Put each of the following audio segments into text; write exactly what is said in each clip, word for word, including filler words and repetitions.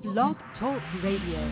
Blog Talk Radio.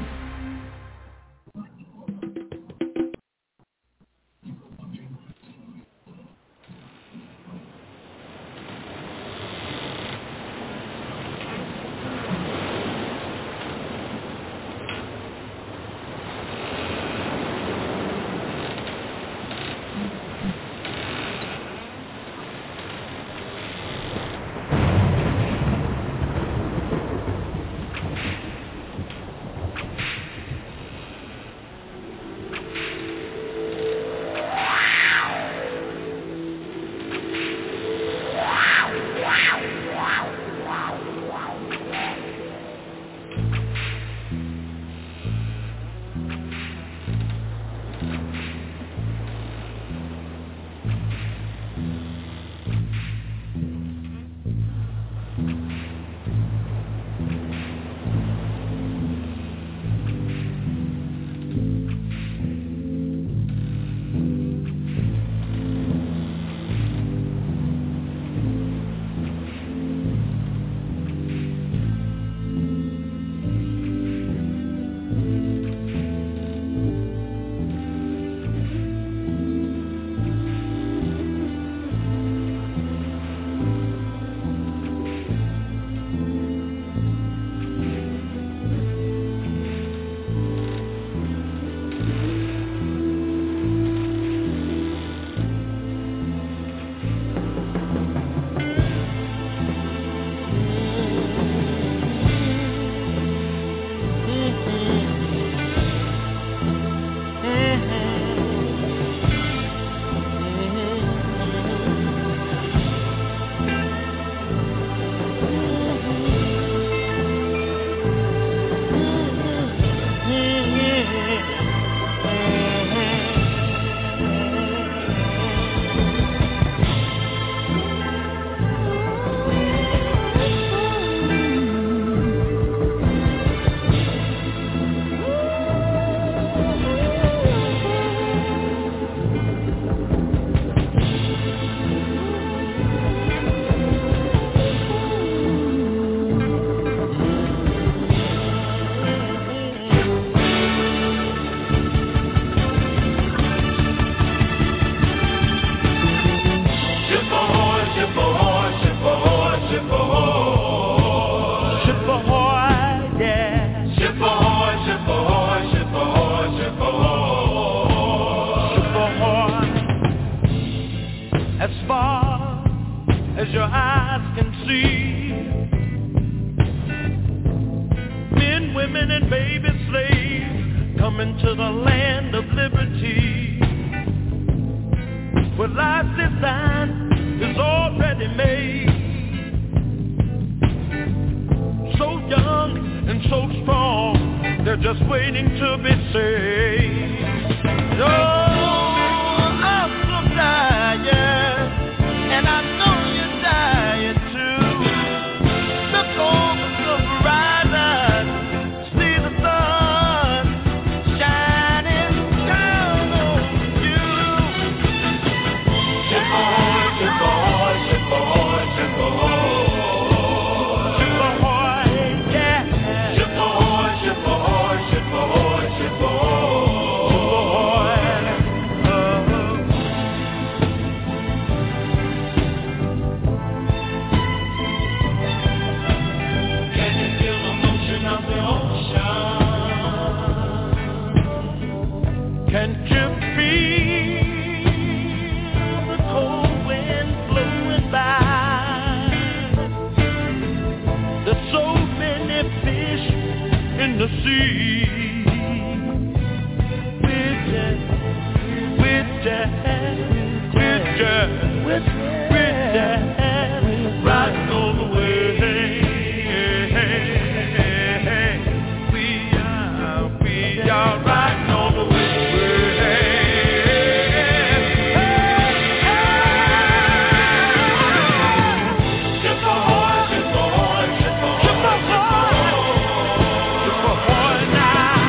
Now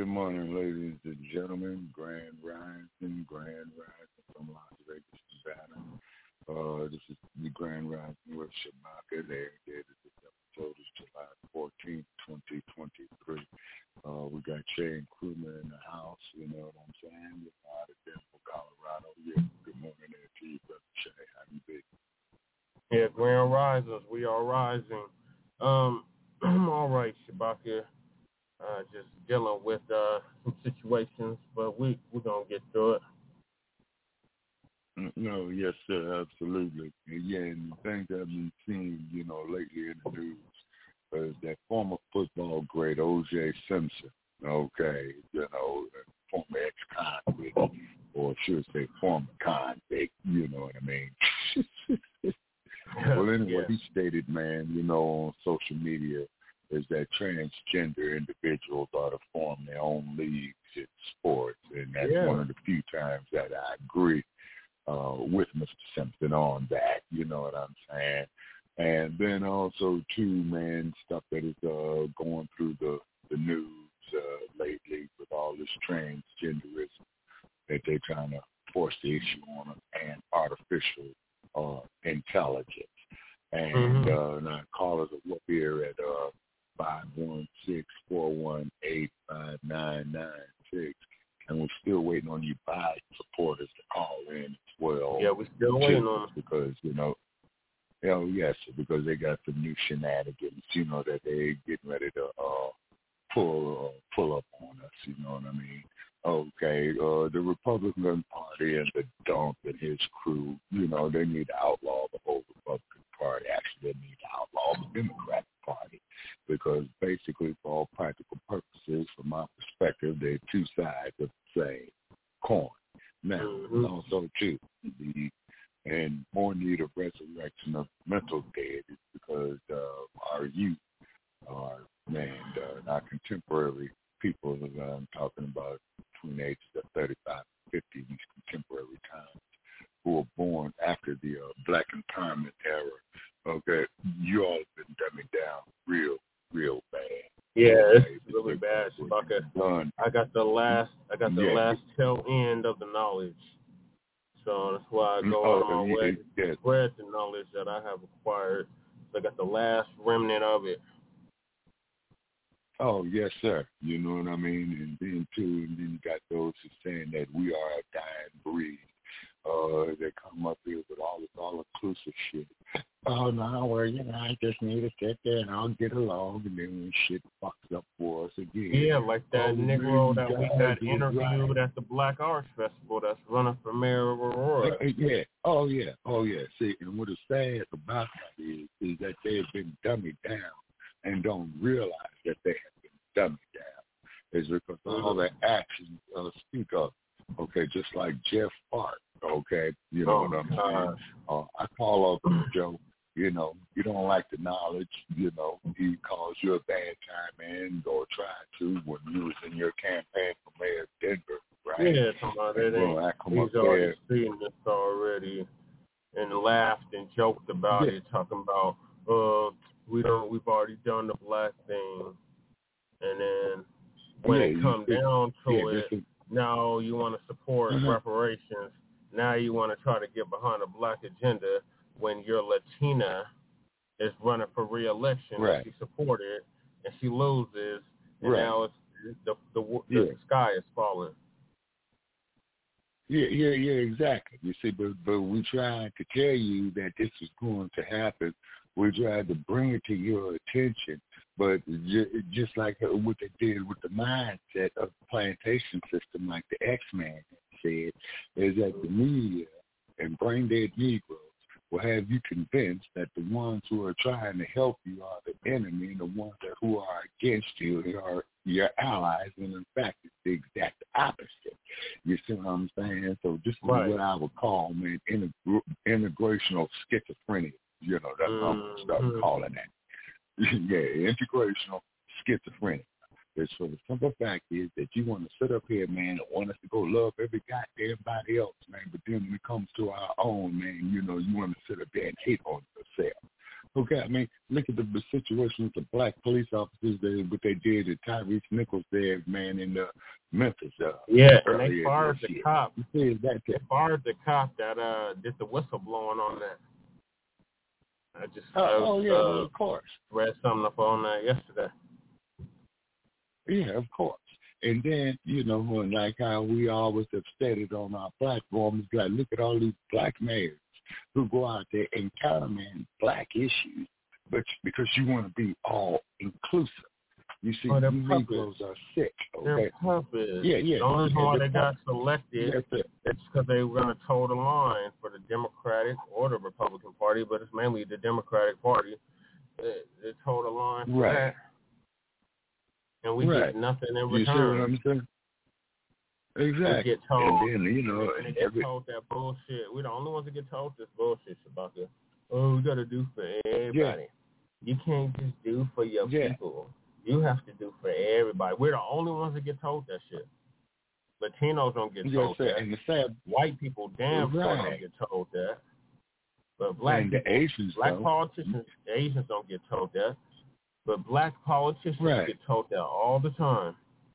morning, ladies and gentlemen. Grand Rising, Grand Rising from Las Vegas, Nevada. Uh, this is the Grand Rising with Shabaka. There, there. This episode is July fourteenth, twenty twenty-three. Uh, we got Shay and Crewman in the house. You know what I'm saying? We're out of Denver, Colorado. Yeah. Good morning there to you, brother Shay. How you be? Yeah, Grand Risers. We are rising. Um, I'm all right, Shabaka. Uh, just dealing with uh, some situations, but we, we're going to get through it. No, yes, sir, absolutely. And yeah, and the things that I've been seeing, you know, lately in the news is that former football great O J Simpson, okay, you know, former ex-convict, or I should say former convict, you know what I mean? Well, anyway, yeah. He stated, man, you know, on social media, is that transgender individuals are to form their own leagues in sports, and that's yeah. one of the few times that I agree uh, with Mister Simpson on that, you know what I'm saying? And then also, too, man, stuff that is uh, going through the, the news uh, lately with all this transgenderism that they're trying to force the issue on us, and artificial uh, intelligence. And, mm-hmm. uh, and I call it a here at uh, five one six, four one eight, five nine nine six. And we're still waiting on you Biden supporters to call in as well. Yeah, we're still waiting on them. Because, you know, oh, yes, because they got some new shenanigans, you know, that they getting ready to uh, pull uh, pull up on us, you know what I mean? Okay, uh, the Republican Party and the Dump and his crew, you know, they need to outlaw the whole Republican Party. Actually, they need to outlaw the Democratic Party because basically, for all practical purposes, from my perspective, they're two sides of the same coin. Now, mm-hmm. also, too, the and more need of resurrection of mental dead is because uh, our youth, our man, uh, our contemporary people that I'm talking about between ages of thirty-five and fifty, these contemporary times, who were born after the uh, Black Empowerment era. Okay, you all have been dumbing down real, real bad. Yeah, it's okay, really bad. Done. I got the last, I got the yeah. last tail end of the knowledge. So that's why I go oh, on my way yeah. to spread the knowledge that I have acquired. So I got the last remnant of it. Oh, yes, sir. You know what I mean? And then, too, and then you got those who saying that we are a dying breed. Uh, they come up here with all this all-inclusive shit. Oh, no, well, you know, I just need to sit there and I'll get along, and then when shit fucks up for us again. Yeah, like that oh, Negro that we got interviewed right. at the Black Arts Festival that's running for mayor of Aurora. Yeah, oh, yeah, oh, yeah. See, and what is sad about that is, is that they have been dummied down and don't realize that they have been dummied down. Is because mm-hmm. all their actions uh, speak of. Okay, just like Jeff Hart, okay, you know oh, what I'm saying? Uh, I call up Joe, you know, you don't like the knowledge, you know, he calls you a bad time man, or try to when you was in your campaign for mayor of Denver, right? Yeah, come on, that ain't, he's already seen this already and laughed and joked about yeah. it, talking about, uh, we don't, we've already done the black thing, and then when yeah, it comes down to yeah, it, is, now you want to support mm-hmm. reparations. Now you want to try to get behind a black agenda when your Latina is running for re-election right. and she supported and she loses, and right. now it's the the, the, yeah. the sky is falling. Yeah, yeah, yeah, exactly. You see, but but we tried to tell you that this is going to happen. We tried to bring it to your attention, but just like what they did with the mindset of the plantation system, like the X-Man said, is that the media and brain-dead Negroes will have you convinced that the ones who are trying to help you are the enemy, and the ones that who are against you are your allies, and in fact, it's the exact opposite. You see what I'm saying? So this is right. what I would call, man, integ- integrational schizophrenia. You know, that's mm-hmm. what I'm going to start calling that. Yeah, integrational schizophrenia. It's for the simple fact is that you want to sit up here, man, and want us to go love every goddamn body else, man. But then when it comes to our own, man, you know, you want to sit up there and hate on yourself. Okay, I mean, look at the, the situation with the black police officers, they, what they did to Tyrese Nichols there, man, in uh, Memphis. Uh, yeah, and they fired the year. cop. You see, that they fired the cop that uh, did the whistleblowing on that. I just oh, uh, oh yeah, uh, well, of course. read something up on that yesterday. Yeah, of course. And then, you know, like how we always have stated on our platforms, like, look at all these black mayors who go out there and countermand black issues, but because you want to be all inclusive. You see, oh, you puppets. Negroes are sick. Okay? They're puppets. Yeah, yeah. The only reason why they got puppets. selected is because they were going to toe the line for the Democratic or the Republican Party, but it's mainly the Democratic Party. They, they toe the line for right. that. And we right. get nothing in return. You see what I'm saying? Exactly. We get told, and then, you know, and and they every, get told that bullshit. We're the only ones that get told this bullshit about this. Oh, we got to do for everybody. Yeah. You can't just do for your yeah. people. You have to do for everybody. We're the only ones that get told that shit. Latinos don't get told yes, that. And the sad, white people damn right. sure don't get told that. But black and people, the Asians, black though. politicians, the Asians don't get told that. But black politicians right. get told that all the time.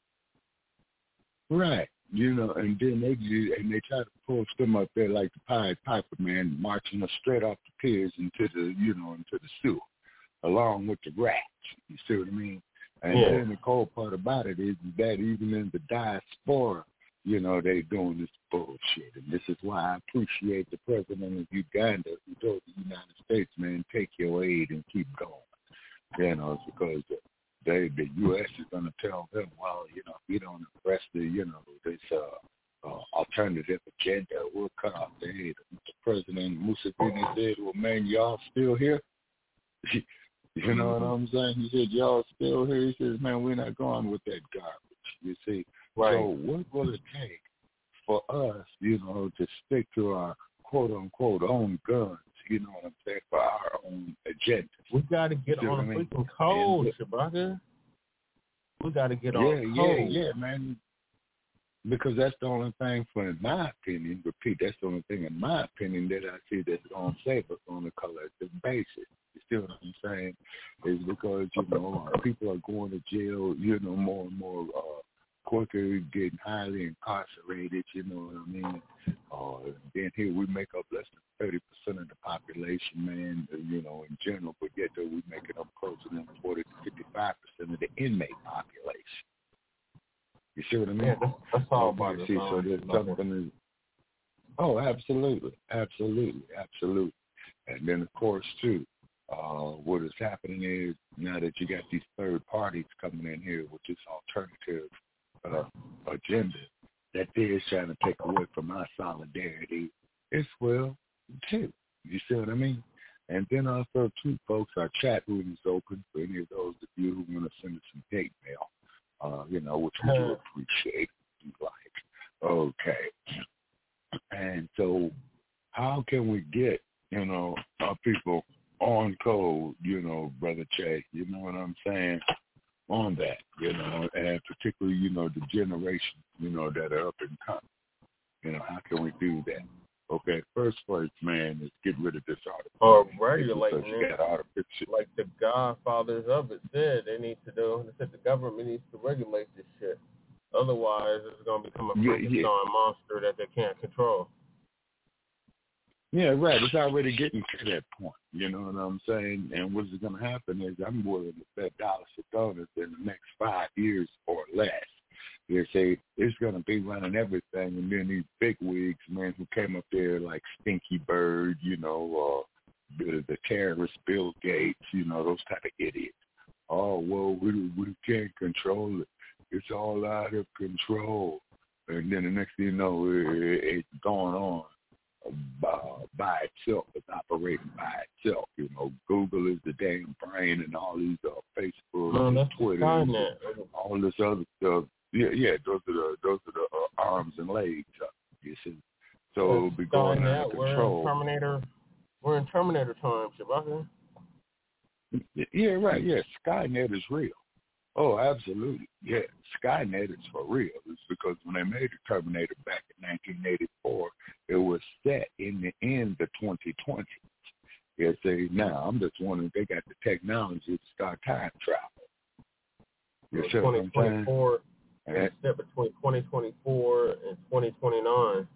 Right. You know, and then they and they try to push them up there like the Pied Piper, man, marching us straight off the piers into the, you know, into the sewer, along with the rats. You see what I mean? And yeah. then the cold part about it is that even in the diaspora, you know, they doing this bullshit. And this is why I appreciate the president of Uganda who told the United States, man, take your aid and keep going. You know, it's because they, the U S is going to tell them, well, you know, if you don't arrest the, you know, this uh, uh, alternative agenda, we'll cut off the aid. The president Museveni said, well, man, y'all still here? You know what I'm saying? He said, y'all still here? He says, man, we're not going with that garbage, you see. Right. So what will it take for us, you know, to stick to our quote-unquote own guns, you know what I'm saying, for our own agenda? We got to get on a freaking code, Shabaka. We got to get yeah, on Yeah, code. yeah, man. Because that's the only thing, for in my opinion, repeat, that's the only thing in my opinion that I see that's going to save us on a collective basis. You see what I'm saying? Is because, you know, people are going to jail, you know, more and more uh, quicker, getting highly incarcerated, you know what I mean? Uh, then here we make up less than thirty percent of the population, man, you know, in general, but yet though we making up closer than forty to fifty-five percent of the inmate population. You see what I mean? Yeah, that's, that's all okay, about see, so there's something. Is, oh, absolutely, absolutely, absolutely. And then, of course, too, uh, what is happening is now that you got these third parties coming in here with this alternative uh, agenda that they're trying to take away from our solidarity as well, too. You see what I mean? And then also, too, folks, our chat room is open for any of those of you who want to send us some hate mail. Uh, you know, which we do appreciate, if you like. Okay. And so how can we get, you know, our people on code, you know, Brother Che, you know what I'm saying, on that, you know, and particularly, you know, the generation, you know, that are up and coming. You know, how can we do that? Okay, first place, man, is get rid of this artificial. Or regulating it, artificial. like the godfathers of it said they need to do. They said the government needs to regulate this shit. Otherwise, it's going to become a Frankenstein yeah, yeah. monster that they can't control. Yeah, right. It's already getting to that point. You know what I'm saying? And what's going to happen is I'm willing to bet dollars to donuts in the next five years or less. They say it's going to be running everything, and then these big wigs, man, who came up there like Stinky Bird, you know, uh, the, the terrorist Bill Gates, you know, those type of idiots. Oh, well, we we can't control it. It's all out of control. And then the next thing you know, it, it's going on by, by itself. It's operating by itself. You know, Google is the damn brain, and all these uh, Facebook, no, and Twitter, and all this other stuff. Yeah, yeah, those are the those are the uh, arms and legs. Uh, you see, so it'll be going out of control. We're in Terminator. We're in Terminator times, Shabaka. Yeah, right. Yeah, Skynet is real. Oh, absolutely. Yeah, Skynet is for real. It's because when they made the Terminator back in nineteen eighty-four, it was set in the in the twenty twenties. Yeah, see, now I'm just wondering if they got the technology to start time travel. You see what I'm saying? It's set between twenty twenty-four and twenty twenty-nine.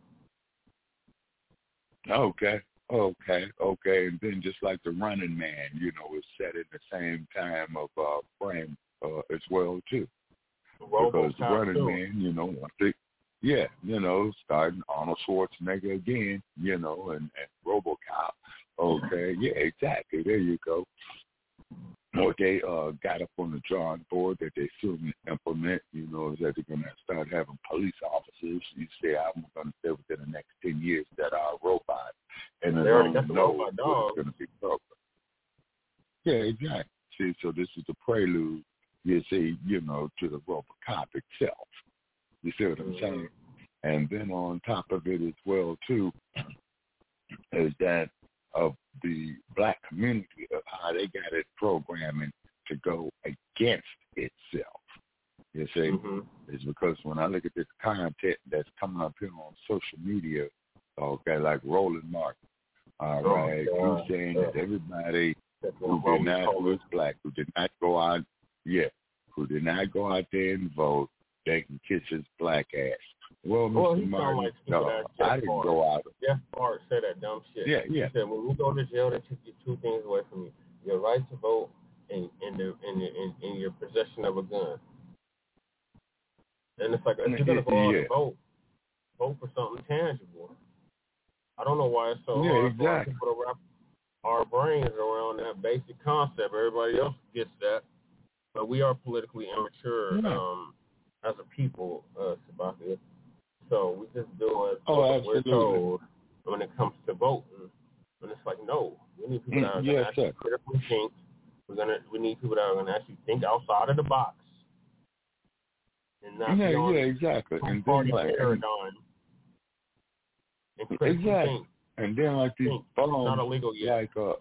Okay, okay, okay. And then just like the Running Man, you know, is set at the same time of uh, frame uh, as well, too. Because the Running too. Man, you know, I think, yeah, you know, starting Arnold Schwarzenegger again, you know, and, and RoboCop. Okay, yeah, exactly. There you go. Or they uh, got up on the drawing board that they soon implement, you know, is that they're going to start having police officers. You say, I'm going to say within the next ten years that are robots. And they already got the robot dog. It's going to be programmed. Yeah, exactly. See, so this is the prelude, you see, you know, to the RoboCop itself. You see what I'm mm-hmm. saying? And then on top of it as well, too, is that of the black community, of how they got it programming to go against itself. You see? Mm-hmm. It's because when I look at this content that's coming up here on social media, okay, like Roland Martin, all oh, right, God. He's saying yeah. that everybody that's who did not, who was black, who did not go out, yeah, who did not go out there and vote, they can kiss his black ass. Well, well Mister Martin, like no, I didn't Bart. go out. Jeff Bart said that dumb shit. Yeah, yeah. He said, when we go to jail, they took you two things away from you: your right to vote and and the and, and, and your possession of a gun. And it's like, if you're gonna go out yeah. and vote, vote for something tangible. I don't know why it's so yeah, hard exactly. for people to wrap our brains around that basic concept. Everybody else gets that, but we are politically immature yeah. um, as a people, uh, Sabathia. So we just do it oh, what we're told when it comes to voting. And it's like, no, we need people that are mm, going to yes, actually sir. critically think. We're gonna, we need people that are going to actually think outside of the box. And not yeah, be on yeah, exactly. And then like, paradigm. And exactly. Think. And then like these think. bombs, It's not illegal yet. like, uh,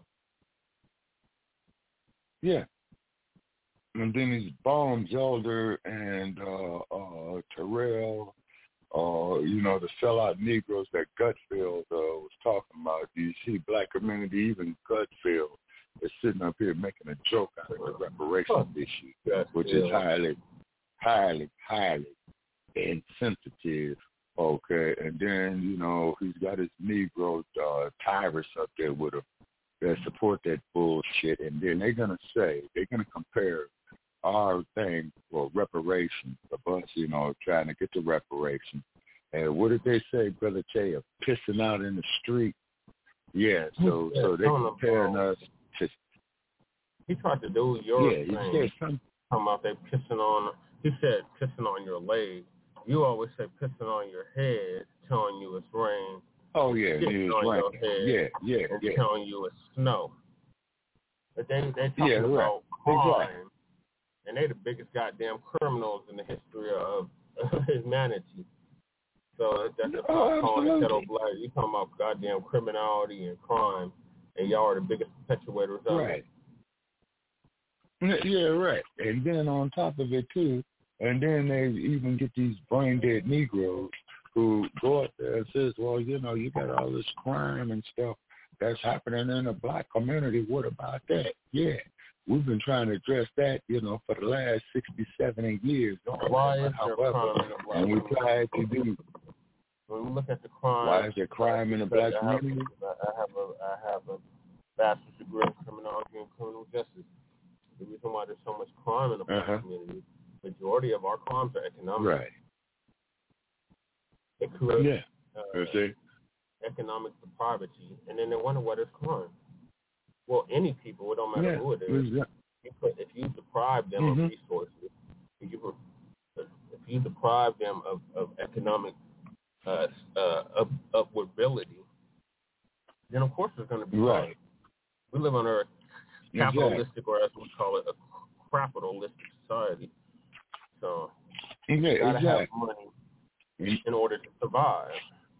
yeah. And then these bombs, Elder and uh, uh, Terrell, uh, you know, the sellout Negroes that Gutfield uh, was talking about. Do you see black community, even Gutfield, is sitting up here making a joke out of the reparations issue, yes, which yeah. is highly, highly, highly insensitive. Okay, and then, you know, he's got his Negro uh, Tyrus up there with him that support that bullshit, and then they're going to say, they're going to compare our thing for reparations, of us, you know, trying to get the reparations. And what did they say, Brother Che, of pissing out in the street? Yeah, so yeah, so they're comparing us to... He tried to do your yeah, thing. He said something. Talking about they pissing on... He said pissing on your leg. You always say pissing on your head, telling you it's rain. Oh, yeah, it's rain. Yeah, yeah, and yeah. telling you it's snow. But they, they're talking yeah, about right. crime. Exactly. And they're the biggest goddamn criminals in the history of, of humanity. So that's the oh, calling the kettle black. You talking about goddamn criminality and crime, and y'all are the biggest perpetuators of right. it. Yeah, right. And then on top of it, too, and then they even get these brain-dead Negroes who go up there and says, well, you know, you got all this crime and stuff that's happening in the black community. What about that? Yeah. We've been trying to address that, you know, for the last sixty, seventy years. Why is However, there crime in the black and we community? tried to do. When we look at the crime, why is there crime in the black I have, community? I have a I have a bachelor's degree in criminology and criminal justice. The reason why there's so much crime in the black uh-huh. community, majority of our crimes are economic. Right. It creates yeah. uh, see? economic depravity, and then they wonder why there's crime. Well, any people, it don't matter yeah. who it is. Yeah. You put, if you deprive them mm-hmm. of resources, if you, if you deprive them of, of economic uh, uh, up, upwardability, then of course there's going to be right. crime. We live under a capitalistic, exactly. or as we call it, a capitalistic society. So yeah, you got to exactly. have money in order to survive.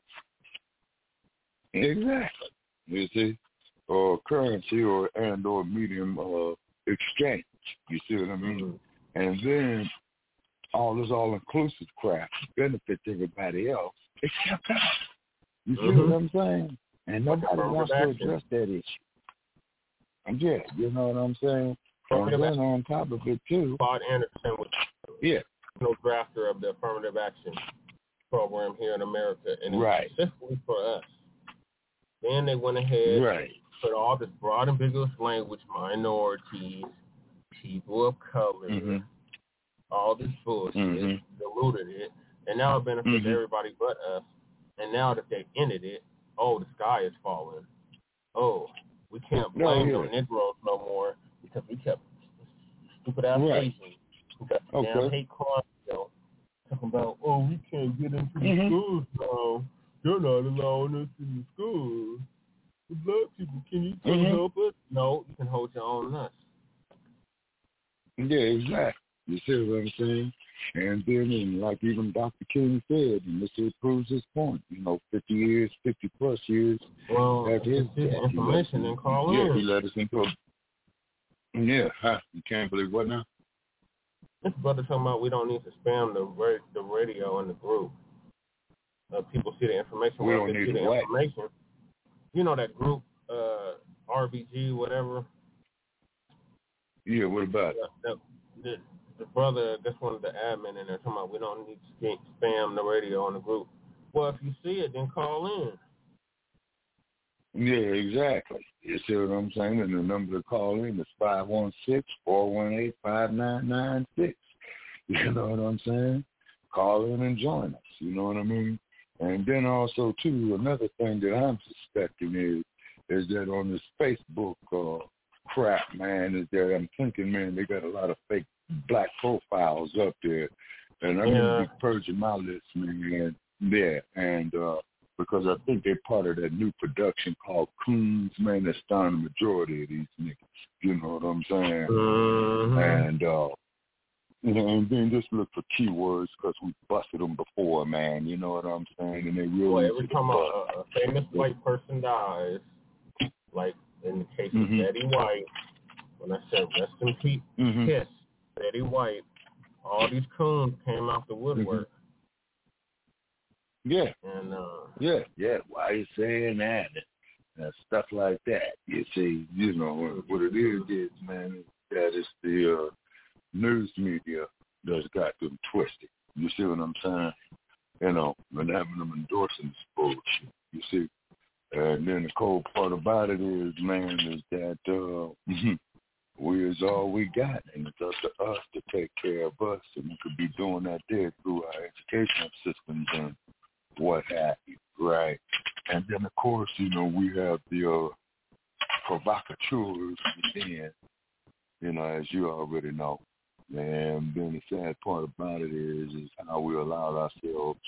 Exactly. You see? Or currency or and or medium uh, exchange. You see what I mean? Mm-hmm. And then all this all-inclusive crap benefits everybody else except us. You see mm-hmm. what I'm saying? And nobody wants to address that issue. Yeah, you know what I'm saying? And then on top of it, too. Claude Anderson was yeah. the drafter of the affirmative action program here in America, and it right. was specifically for us. Then they went ahead right. and put all this broad, ambiguous language, minorities, people of color, mm-hmm. all this bullshit, mm-hmm. diluted it, and now it benefits mm-hmm. everybody but us. And now that they've ended it, oh, the sky is falling. Oh, we can't blame no, yeah. them Negroes no more because we kept stupid ass right. Asians who got the okay. damn hate crime, you know, talking about, oh, we can't get into the mm-hmm. schools now. They're not allowing us in the schools. The black people, can you come mm-hmm. help us? No, you can hold your own nuts. Yeah, exactly. You see what I'm saying? And then, and like even Doctor King said, and this proves his point, you know, fifty years, fifty plus years well, after his death. Information and call yeah, in. he let us into a, yeah, huh, you can't believe what now? This brother talking about we don't need to spam the ra- the radio in the group. Uh, people see the information. We Once don't they need see the what? information. You know that group, uh, R B G, whatever? Yeah, what about it? The, the, the brother, that's one of the admin in there talking about we don't need to spam the radio on the group. Well, if you see it, then call in. Yeah, exactly. You see what I'm saying? And the number to call in is five one six, four one eight, five nine nine six. You know what I'm saying? Call in and join us. You know what I mean? And then also, too, another thing that I'm suspecting is is that on this Facebook uh, crap, man, is that I'm thinking, man, they got a lot of fake black profiles up there. And I'm yeah. going to be purging my list, man, there. And uh, because I think they're part of that new production called Coons, man, that's starring the majority of these niggas. You know what I'm saying? Mm-hmm. And, uh, you know, and then just look for keywords because we busted them before, man. You know what I'm saying? And they really well, every time a, a famous white person dies, like in the case of mm-hmm. Betty White, when I said rest in peace, mm-hmm. kiss Betty White, all these coons came out the woodwork. Mm-hmm. Yeah. And uh, yeah, yeah. Why are you saying that? And stuff like that. You see, you know what it is, is man, that is the uh, news media that's got them twisted. You see what I'm saying? You know, and having them endorsing this bullshit. You see? And then the cold part about it is, man, is that uh, we is all we got, and it's up to us to take care of us, and we could be doing that there through our educational systems and what have you, right? And then, of course, you know, we have the uh, provocateurs within, you know, as you already know. And then the sad part about it is, is how we allowed ourselves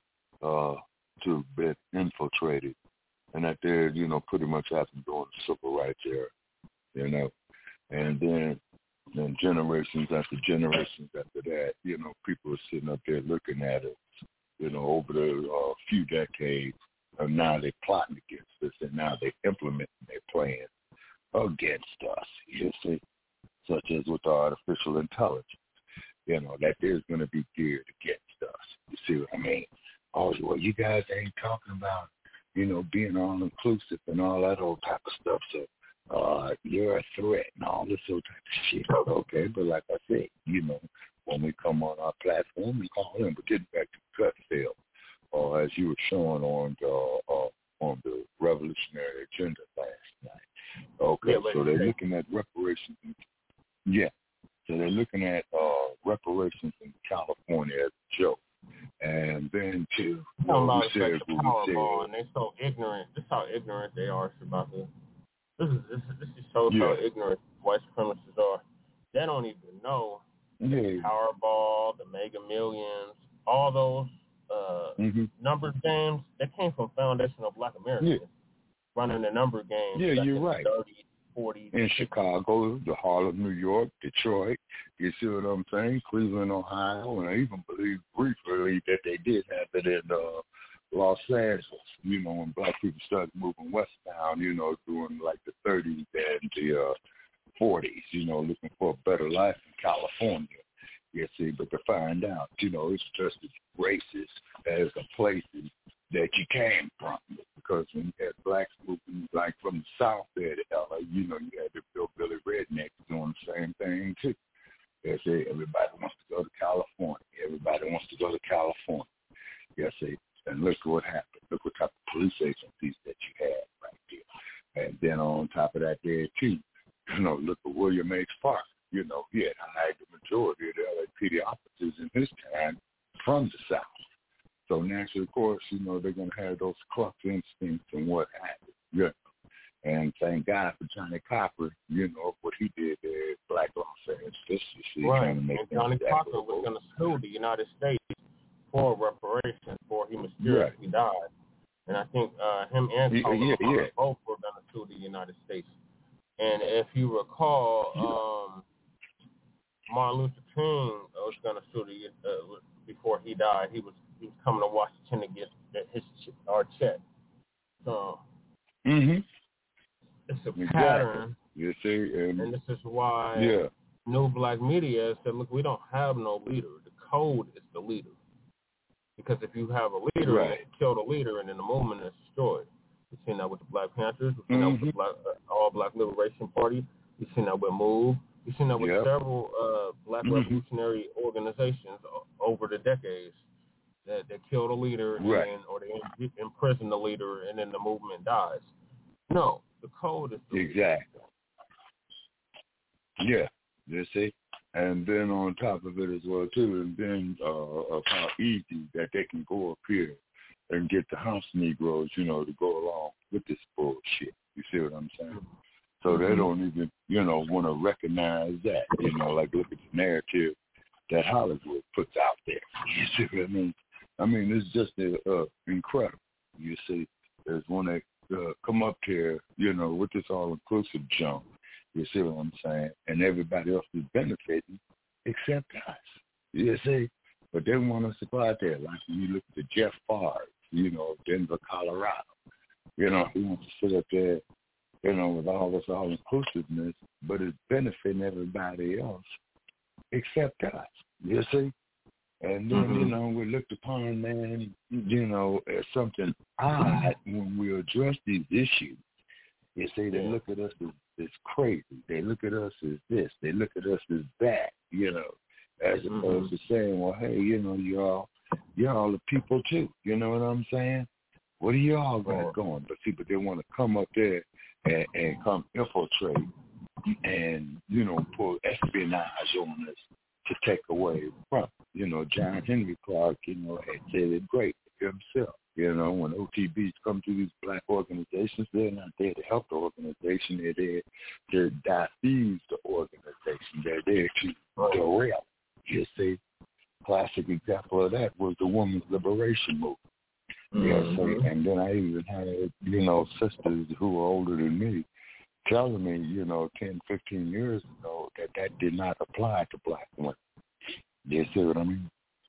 uh, to be infiltrated. And that there, you know, pretty much happened during the civil rights era, you know. And then, then generations after generations after that, you know, people are sitting up there looking at it, you know, over the uh, few decades. And now they're plotting against us, and now they're implementing their plan against us, you see, such as with artificial intelligence, you know, that there's going to be geared against us. You see what I mean? Oh, well, you guys ain't talking about, you know, being all-inclusive and all that old type of stuff, so uh, you're a threat and all this old type of shit. Okay, but like I said, you know, when we come on our platform, we call in, but getting back to gut sale, uh, as you were showing on the, uh, on the revolutionary agenda last night. Okay, yeah, so they're okay. looking at reparations. In, yeah, so they're looking at uh, reparations in California as a joke. And then, too, you know, we said like the Powerball, and they're so ignorant. This is how ignorant they are about this. This is this is this is shows yeah. how ignorant white supremacists are. They don't even know yeah. the Powerball, the Mega Millions, all those uh, mm-hmm. number games. That came from Foundation of Black Americans yeah. running the number games. Yeah, you're right. thirties, forties, in Chicago, the Harlem, New York, Detroit. You see what I'm saying? Cleveland, Ohio, and I even believe briefly that they did have it in uh, Los Angeles. You know, when black people started moving westbound, you know, during like the thirties and the uh, forties. You know, looking for a better life in California. You see, but to find out, you know, it's just as racist as the places that you came from. Because when you had blacks moving, like from the south there to L A, you know, you had the And then on top of that there, too, you know, look at William H. Parker. You know, he had hired the majority of the L A P D officers in his time from the South. So naturally, of course, you know, they're going to have those cluck instincts and what have you. Yeah. And thank God for Johnny Copper, you know, what he did there at Black Los Angeles. You see, right. trying to make and Johnny Copper was going to sue the United States for reparations for he mysteriously right. died. And I think uh, him and yeah, Colin yeah, yeah. both were going to sue the United States. And if you recall, um, Martin Luther King was going to sue the uh, before he died. He was he was coming to Washington to get his our check. So mm-hmm. it's a exactly. pattern. You see, and, and this is why yeah. New Black Media said, "Look, we don't have no leader. The code is the leader. Because if you have a leader right. and they kill the leader, and then the movement is destroyed." We've seen that with the Black Panthers. We've seen mm-hmm. that with the Black, uh, All Black Liberation Party. We've seen that with MOVE. We've seen that with yep. several uh, Black mm-hmm. revolutionary organizations over the decades that they kill the leader right. and then, or they imprison the leader, and then the movement dies. No, the code is the exactly. leader. Yeah, you see, and then on top of it as well too, and then uh, of how easy that they can go up here and get the house Negroes, you know, to go along with this bullshit. You see what I'm saying? So mm-hmm. they don't even, you know, want to recognize that. You know, like look at the narrative that Hollywood puts out there. You see what I mean? I mean, it's just uh, incredible. You see, there's one that uh, come up here, you know, with this all-inclusive junk. You see what I'm saying? And everybody else is benefiting except us. You see? But they want us to go out there. Like when you look at the Jeff Favre, you know, Denver, Colorado. You know, he wants to sit up there, you know, with all this all-inclusiveness, but it's benefiting everybody else except us. You see? And then, mm-hmm. you know, we looked upon, man, you know, as something odd when we address these issues. You see, they look at us as, as crazy. They look at us as this. They look at us as that, you know, as opposed mm-hmm. to saying, well, hey, you know, y'all, y'all are people too. You know what I'm saying? What do y'all got oh. going? But see, but they want to come up there and, and come infiltrate and, you know, pull espionage on us to take away from. You know, John Henry Clark, you know, had said it great himself. You know, when O T Bs come to these black organizations, they're not there to help the organization. They're there to diffuse the organization. They're there to derail. You see, classic example of that was the women's liberation movement. Mm-hmm. Yeah, so, and then I even had, you know, sisters who were older than me telling me, you know, ten, fifteen years ago that that did not apply to black women. You see what I mean?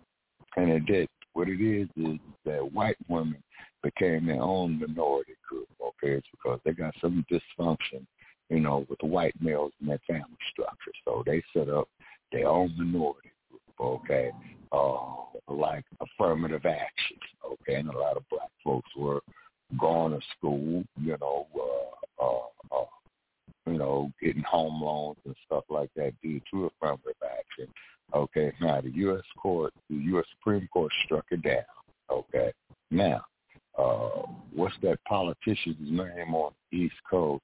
And it did. What it is is that white women became their own minority group, okay? It's because they got some dysfunction, you know, with the white males in their family structure. So they set up their own minority group, okay? Uh, like affirmative action, okay? And a lot of black folks were going to school, you know, uh, uh, uh, you know, getting home loans and stuff like that due to affirmative action. Okay, now the U S court, the U S Supreme Court struck it down. Okay, now, uh, what's that politician's name on the East Coast?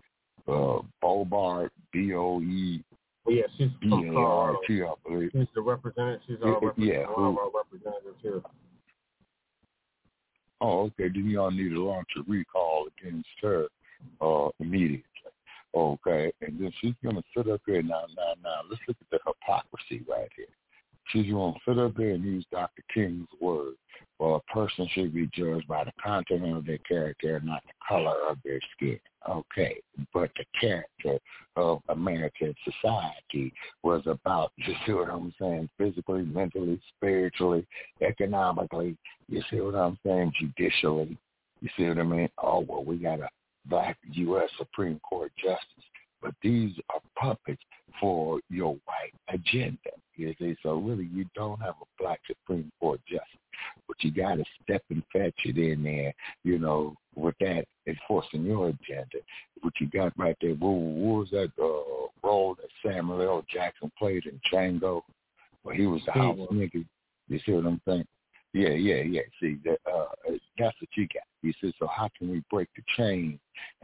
Uh, Boebert, B O E Yeah, she's B A R T, I believe. She's the representative. She's our yeah, representative. yeah, One of our representatives here. Oh, okay. Then y'all need to launch a recall against her uh, immediately. Okay, and then she's going to sit up here now, now, now. Let's look at the hypocrisy right here. She's going to sit up there and use Doctor King's word. Well, a person should be judged by the content of their character, not the color of their skin. Okay, but the character of American society was about, you see what I'm saying, physically, mentally, spiritually, economically, you see what I'm saying, judicially. You see what I mean? Oh, well, we got a black U S Supreme Court justice, but these are puppets for your white agenda. You see, so really you don't have a black Supreme Court justice, but you got to step and fetch it in there, you know, with that enforcing your agenda. What you got right there, what, what was that uh, role that Samuel L. Jackson played in Django, where he was the house nigga? You see what I'm saying? Yeah, yeah, yeah. See, that, uh, that's what you got. You see, so how can we break the chain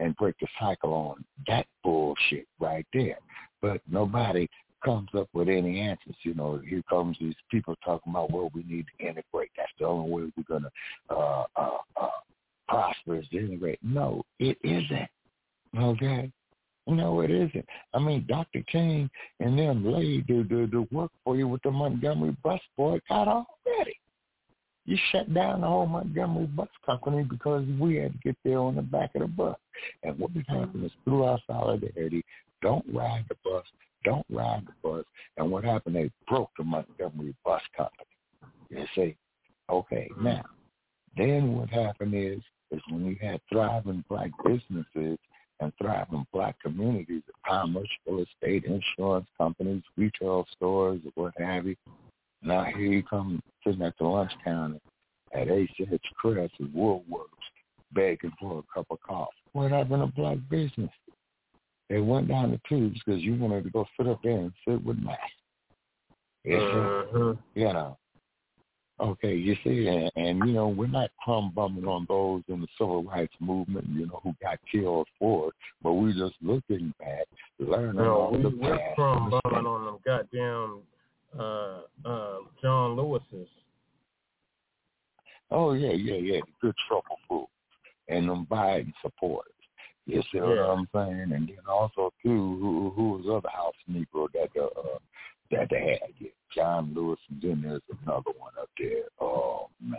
and break the cycle on that bullshit right there. But nobody comes up with any answers. You know, here comes these people talking about, well, we need to integrate. That's the only way we're going to uh, uh, uh, prosper is to integrate. No, it isn't. Okay? No, it isn't. I mean, Doctor King and them laid the, the, the work for you with the Montgomery bus boycott already. You shut down the whole Montgomery bus company because we had to get there on the back of the bus. And what has happened is through our solidarity, don't ride the bus, don't ride the bus. And what happened, they broke the Montgomery bus company. You see? Okay, now, then what happened is, is when you had thriving black businesses and thriving black communities, commerce, real estate, insurance companies, retail stores, what have you. Now here you come sitting at the lunch counter at H H Crest and Woolworths begging for a cup of coffee. What happened to black business? They went down the tubes because you wanted to go sit up there and sit with Mac. Uh-huh. You know. Okay, you see, and, and, you know, we're not crumb bumming on those in the civil rights movement, you know, who got killed for it, but we're just looking back, learning no, all we, the we're past. We're crumb bumming on them goddamn uh, uh, John Lewis's. Oh, yeah, yeah, yeah, the good trouble fools and them Biden supporters. You see what yeah. I'm saying? And then also, too, who, who was other House Negro that uh, that they had? Yeah, John Lewis, and then there's another one up there. Oh, man.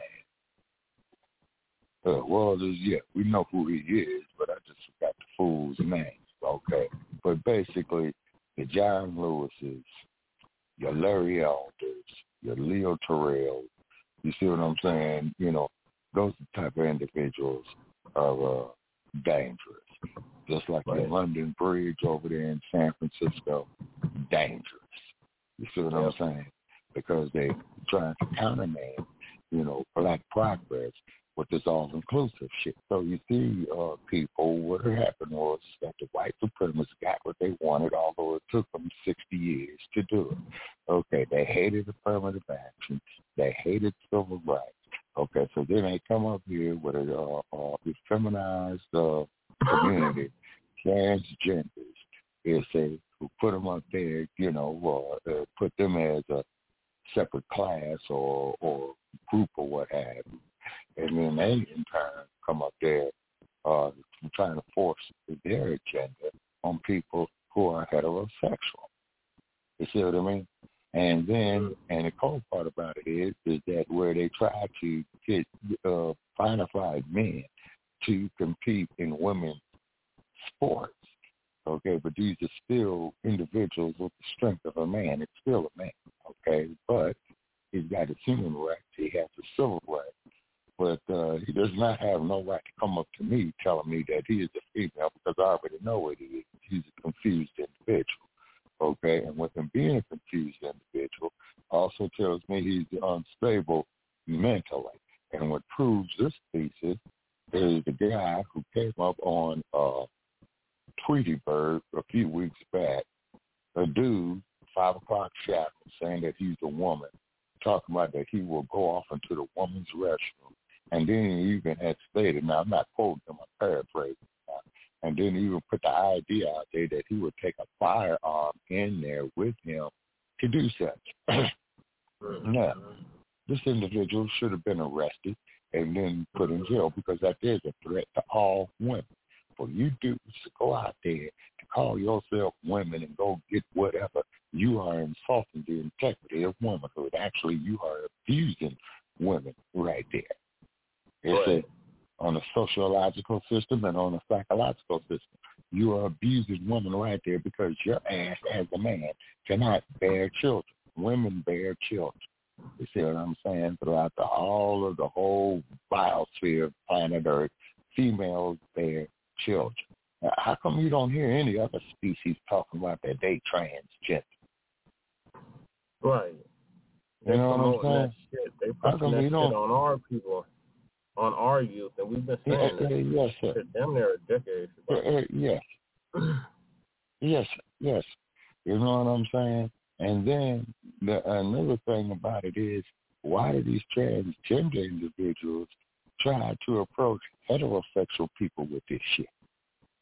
Uh, well, yeah, we know who he is, but I just forgot the fool's name. Okay. But basically, the John Lewises, your Larry Elders, your Leo Terrell, you see what I'm saying? You know, those type of individuals are uh, dangerous. Just like right. the London Bridge over there in San Francisco, dangerous. You see what yep. I'm saying? Because they're trying to countermand, you know, black progress with this all-inclusive shit. So you see, uh, people, what happened was that the white supremacists got what they wanted, although it took them sixty years to do it. Okay, they hated affirmative action. They hated civil rights. Okay, so then they come up here with a uh, uh, feminized uh, community, transgenders, is a who put them up there, you know, uh, uh, put them as a separate class or or group or what have you. And then they, in turn, come up there uh, trying to force their agenda on people who are heterosexual. You see what I mean? And then, and the cold part about it is, is that where they try to get uh, bona fide men to compete in women's sports, okay, but these are still individuals with the strength of a man. It's still a man, okay, but he's got his human rights. He has the civil rights. But uh, he does not have no right to come up to me telling me that he is a female because I already know what he is. He's a confused individual, okay? And with him being a confused individual also tells me he's unstable mentally. And what proves this thesis is the guy who came up on uh, Tweety Bird a few weeks back, a dude, five o'clock shadow, saying that he's a woman, talking about that he will go off into the woman's restroom. And then he even had stated, now I'm not quoting him, I'm paraphrasing now, and then he even put the idea out there that he would take a firearm in there with him to do such. Now, this individual should have been arrested and then put in jail because that is a threat to all women. For you dudes to go out there to call yourself women and go get whatever, you are insulting the integrity of womanhood. Actually, you are abusing women right there. It's right. a, on a sociological system and on a psychological system. You are abusing women right there because your ass as a man cannot bear children. Women bear children. You see what I'm saying? Throughout the, all of the whole biosphere of planet Earth, females bear children. Now, how come you don't hear any other species talking about that they transgender? Right. They you know what I'm saying? Shit. They pushing that shit on our people, on our youth, and we've been saying yeah, that uh, yes, sir. shit damn near a decade. Uh, uh, yes. yes, yes. You know what I'm saying? And then the, another thing about it is, why do these transgender individuals try to approach heterosexual people with this shit?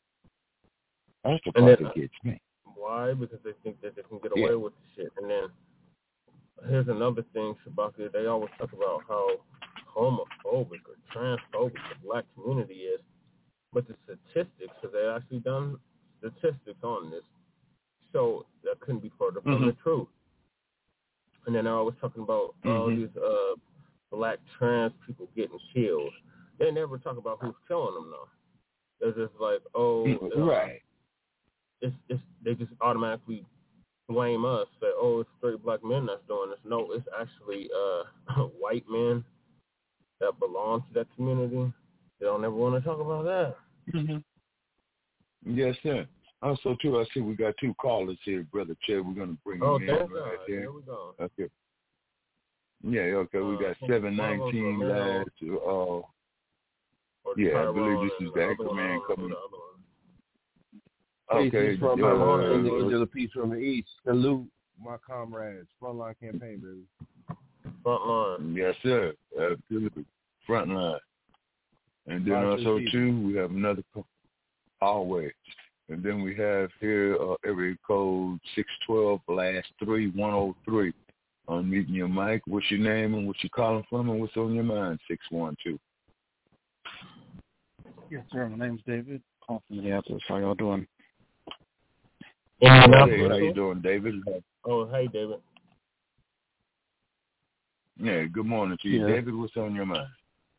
That's the part that gets me. Why? Because they think that they can get yeah. away with the shit. And then here's another thing, Shabaka. They always talk about how homophobic or transphobic the black community is. But the statistics, because they actually done statistics on this, so that couldn't be further from mm-hmm. the truth. And then they're always talking about mm-hmm. all these uh, black trans people getting killed. They never talk about who's killing them, though. They're just like, oh, uh, right. It's, it's they just automatically blame us, say, oh, it's straight black men that's doing this. No, it's actually uh, white men that belong to that community. They don't ever want to talk about that. Mm-hmm. Yes, sir. Also, too, I see we got two callers here, Brother Che. We're going to bring oh, them in right God. there. There we go. Okay. Yeah, okay. We got uh, seven nineteen lads. Uh, yeah, I believe this is the anchor man coming. Okay, from my mom and the angel of peace from the east. Salute my comrades. Frontline campaign, baby. Frontline. Yes, sir. Absolutely. Frontline. And then also too, we have another always. And then we have here uh, area code six twelve last three one oh three. Unmuting your mic. What's your name and what you calling from and what's on your mind? Six one two. Yes, sir. My name's David. Calling from Minneapolis. How y'all doing? Hey, how you doing, David? Oh, hey, David. Yeah, good morning to you, yeah. David. What's on your mind?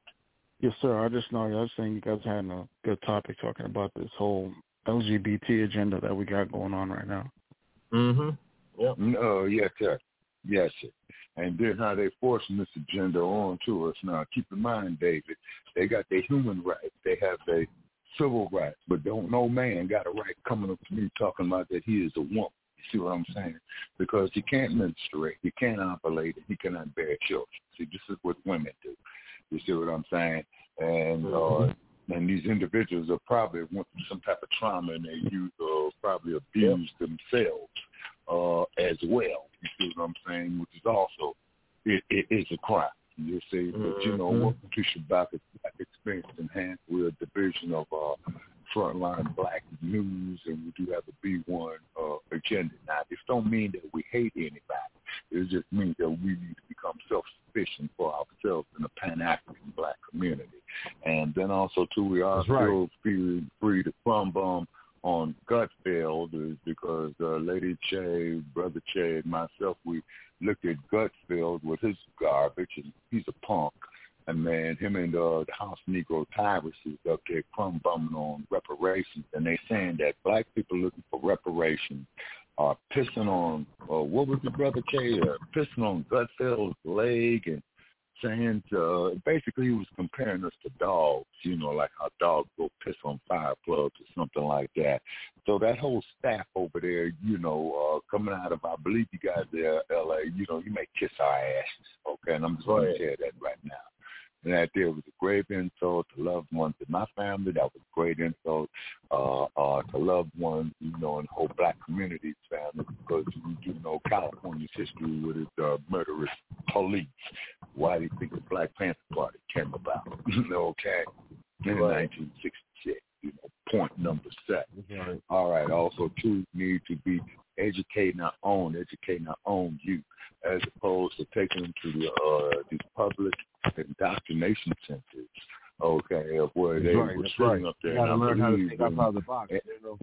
Yes, sir. I just know I was saying you guys had a good topic talking about this whole L G B T agenda that we got going on right now. Mm-hmm. Yep. No, yes, sir. Yes, sir. And then how they forcing this agenda on to us now. Keep in mind, David, they got their human rights. They have their civil rights, but don't no man got a right coming up to me talking about that he is a woman. You see what I'm saying? Because he can't menstruate, he can't ovulate, and he cannot bear children. See, this is what women do. You see what I'm saying? And mm-hmm. uh, and these individuals are probably went through some type of trauma in their youth or probably abused yep. themselves uh, as well. You see what I'm saying? Which is also, it, it is a crime. You see, mm-hmm. but you know, welcome to Shabaka Black Experience Enhanced. We're a division of uh, Frontline Black News, and we do have a B one uh, agenda. Now, this don't mean that we hate anybody. It just means that we need to become self-sufficient for ourselves in the Pan-African Black community. And then also, too, we are That's still right. free, free to crumb bomb on Gutfeld, is because uh, Lady Che, Brother Che, and myself, we looked at Gutfeld with his garbage, and he's a punk. And, man, him and uh, the House Negro Tyrus is up there crumb bumming on reparations, and they saying that black people looking for reparations are pissing on, uh, what was the Brother Che, uh, pissing on Gutfeld's leg and saying, uh, basically he was comparing us to dogs, you know, like how dogs go piss on fire plugs or something like that. So that whole staff over there, you know, uh, coming out of, I believe you guys there, L A, you know, you may kiss our asses, okay? And I'm just going to tell that right now. And that there was a grave insult to loved ones in my family. That was a great insult uh, uh, to loved ones, you know, in the whole black community's family, because you know California's history with its uh, murderous police. Why do you think the Black Panther Party came about? Okay, in right. nineteen sixty-six. You know, point number seven. Right. All right. Also, too, need to be educating our own, educating our own youth, as opposed to taking them to the uh, these public indoctrination centers, okay, of where that's they right, were that's sitting right. up there. You gotta learn how to think outside of the box, you know?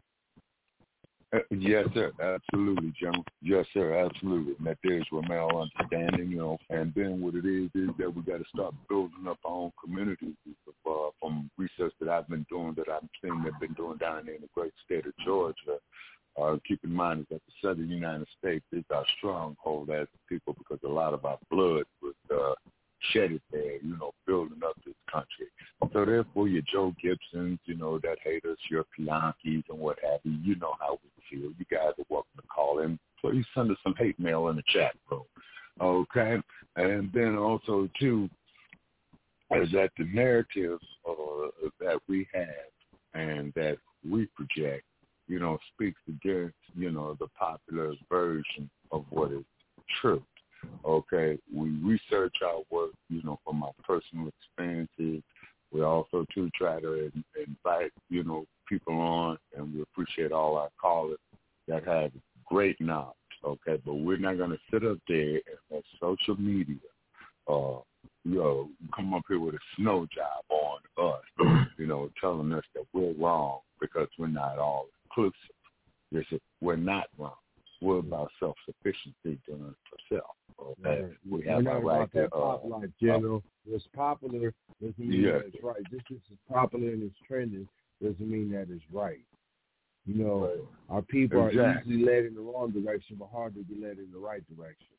Uh, yes, sir. Absolutely, General. Yes, sir. Absolutely. And that there's a understanding, you know. And then what it is is that we got to start building up our own communities. Uh, from research that I've been doing, that I've seen they've been doing down there in the great state of Georgia. Uh, keep in mind is that the southern United States is our stronghold as a people, because a lot of our blood was uh, shedded there, you know, building up this country. So therefore, your Joe Gibsons, you know, that hate us, your Pianchis and what have you, you know how we feel. You guys are welcome to call in. Please send us some hate mail in the chat room, okay? And then also, too, is that the narrative uh, that we have and that we project, you know, speaks against, you know, the popular version of what is true. Okay, we research our work, you know, from our personal experiences. We also, too, try to invite, you know, people on, and we appreciate all our callers that have great knowledge, okay? But we're not going to sit up there and let social media, uh, you know, come up here with a snow job on us, you know, telling us that we're wrong because we're not all inclusive. Listen, we're not wrong. We're about self-sufficiency doing it for self. Okay, right. we have We're our not right about to. that pop Uh, life, General. It's popular doesn't mean yeah. that it's right. Just because it's popular and it's trending doesn't mean that it's right. You know, Right. our people Exactly. are easily led in the wrong direction, but hard to be led in the right direction.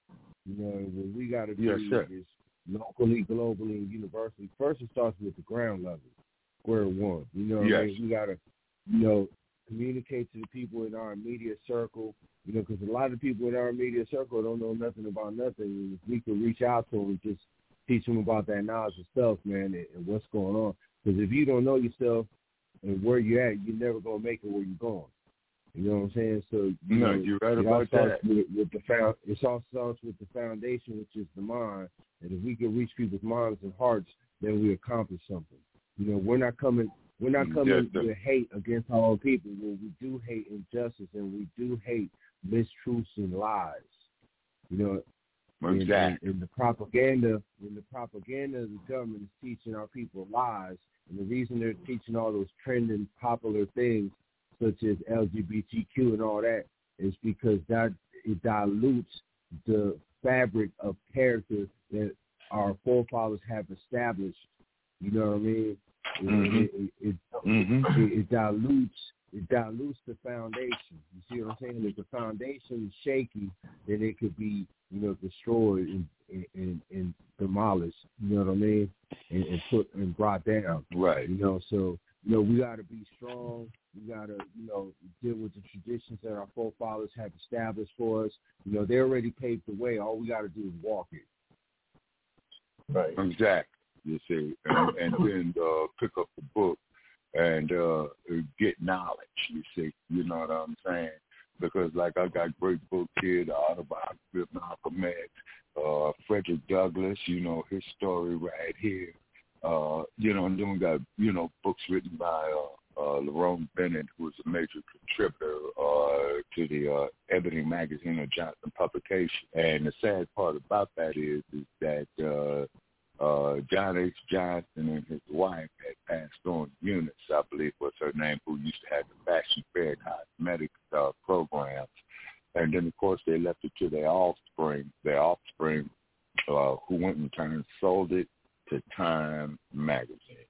You know, what we got to do Yes, sir. is locally, globally, and universally. First, it starts with the ground level, square one. You know, what Yes. I mean? We got to, you know, communicate to the people in our immediate circle. You know, because a lot of people in our immediate circle don't know nothing about nothing. And if we could reach out to them and just teach them about that knowledge of self, man, and, and what's going on. Because if you don't know yourself and where you're at, you're never going to make it where you're going. You know what I'm saying? So you no, know, you're right it about all starts that. with, with the found. It all starts with the foundation, which is the mind. And if we can reach people's minds and hearts, then we accomplish something. You know, we're not coming. We're not coming Yes, with hate against our own people. When we do hate injustice and we do hate mistruths and lies. You know, Exactly. and, and the propaganda, and the propaganda of the government is teaching our people lies. And the reason they're teaching all those trending popular things, such as L G B T Q and all that, is because that it dilutes the fabric of character that our forefathers have established. You know what I mean? It, Mm-hmm. it, it, it, mm-hmm. it, it dilutes it dilutes the foundation. You see what I'm saying? If the foundation is shaky, then it could be, you know, destroyed and and, and, and demolished. You know what I mean? And, and put and brought down. Right. You know, so you know we got to be strong. We got to, you know, deal with the traditions that our forefathers have established for us. You know, they already paved the way. All we got to do is walk it. Right. Exactly. You see, and, and then uh, pick up the book and uh, get knowledge, you see. You know what I'm saying? Because, like, I got great books here, the autobiography of Malcolm X, uh, Frederick Douglass, you know, his story right here. Uh, you know, and then we got, you know, books written by uh, uh, Lerone Bennett, who was a major contributor uh, to the uh, Ebony Magazine of Johnson Publication. And the sad part about that is, is that uh, Uh, John H. Johnson and his wife had passed on. Eunice, I believe was her name, who used to have the Fashion Fair cosmetic uh, programs. And then, of course, they left it to their offspring, their offspring, uh, who went and turned sold it to Time Magazine.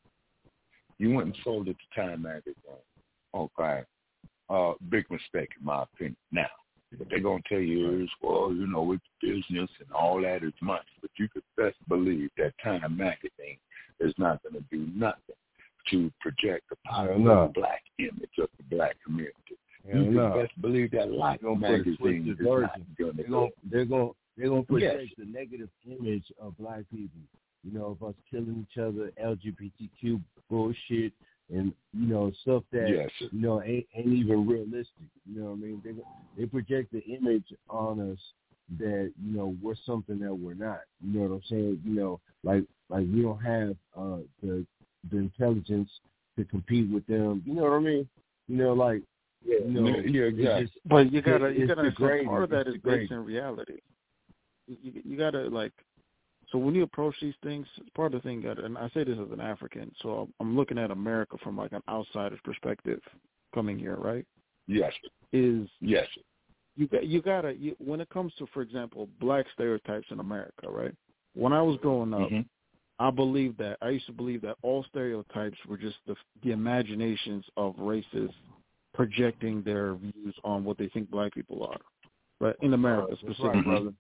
You went and sold it to Time Magazine. Okay. Uh, big mistake, in my opinion. Now, what they're going to tell you is, well, you know, it's business and all that is money. But you could best believe that Time Magazine is not going to do nothing to project the positive black image of the black community. Hell you no. could best believe that Life Magazine is not going to do They're going they're going to project yes. the negative image of black people. You know, of us killing each other, L G B T Q bullshit, and, you know, stuff that, yes. you know, ain't, ain't even realistic. You know what I mean? They they project the image on us that, you know, we're something that we're not. You know what I'm saying? You know, like like we don't have uh, the the intelligence to compete with them. You know what I mean? You know, like, you know, yeah, exactly. Just, but you gotta you gotta understand part of that is based in in reality. You, you gotta like. So when you approach these things, part of the thing, and I say this as an African, so I'm looking at America from like an outsider's perspective coming here, right? Yes. Is yes. You got you gotta you, when it comes to, for example, black stereotypes in America, right? When I was growing up, mm-hmm. I believed that I used to believe that all stereotypes were just the the imaginations of racists projecting their views on what they think black people are, right? In America, specifically. Right, brother.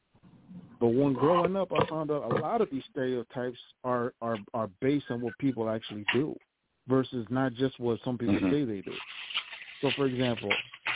But when growing up, I found out a lot of these stereotypes are, are, are based on what people actually do versus not just what some people mm-hmm. say they do. So, for example,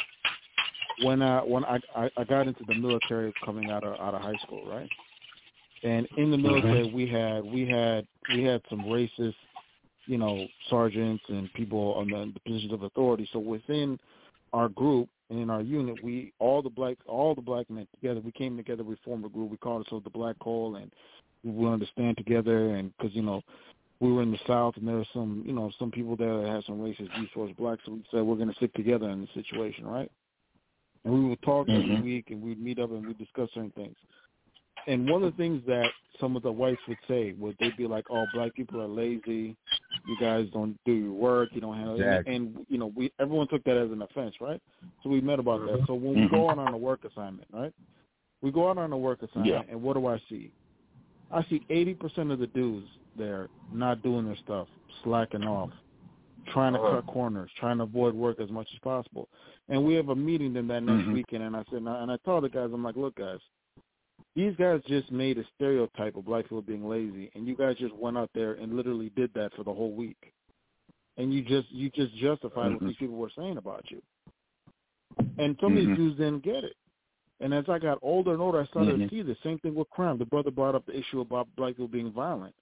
when I when I, I, I got into the military coming out of out of high school, right? And in the military, mm-hmm. we had we had we had some racist, you know, sergeants and people on the, the positions of authority. So within our group, and in our unit, we all the black all the black men together. We came together. We formed a group. We called ourselves the Black Hole, and we wanted to stand together. And because you know, we were in the South and there were some, you know, some people there that had some racist views towards blacks. So we said we're going to stick together in this situation, right? And we would talk mm-hmm. every week and we'd meet up and we'd discuss certain things. And one of the things that some of the whites would say would they'd be like, "Oh, black people are lazy. You guys don't do your work. You don't handle exactly. it." And, and you know, we everyone took that as an offense, right? So we met about that. So when we go out on a work assignment, right? We go out on a work assignment, yeah. and what do I see? I see eighty percent of the dudes there not doing their stuff, slacking off, trying to uh-huh. cut corners, trying to avoid work as much as possible. And we have a meeting then that next mm-hmm. weekend, and I said, and I told the guys, I'm like, look, guys. These guys just made a stereotype of black people being lazy, and you guys just went out there and literally did that for the whole week. And you just you just justified mm-hmm. what these people were saying about you. And some mm-hmm. of these dudes didn't get it. And as I got older and older, I started mm-hmm. to see the same thing with crime. The brother brought up the issue about black people being violent.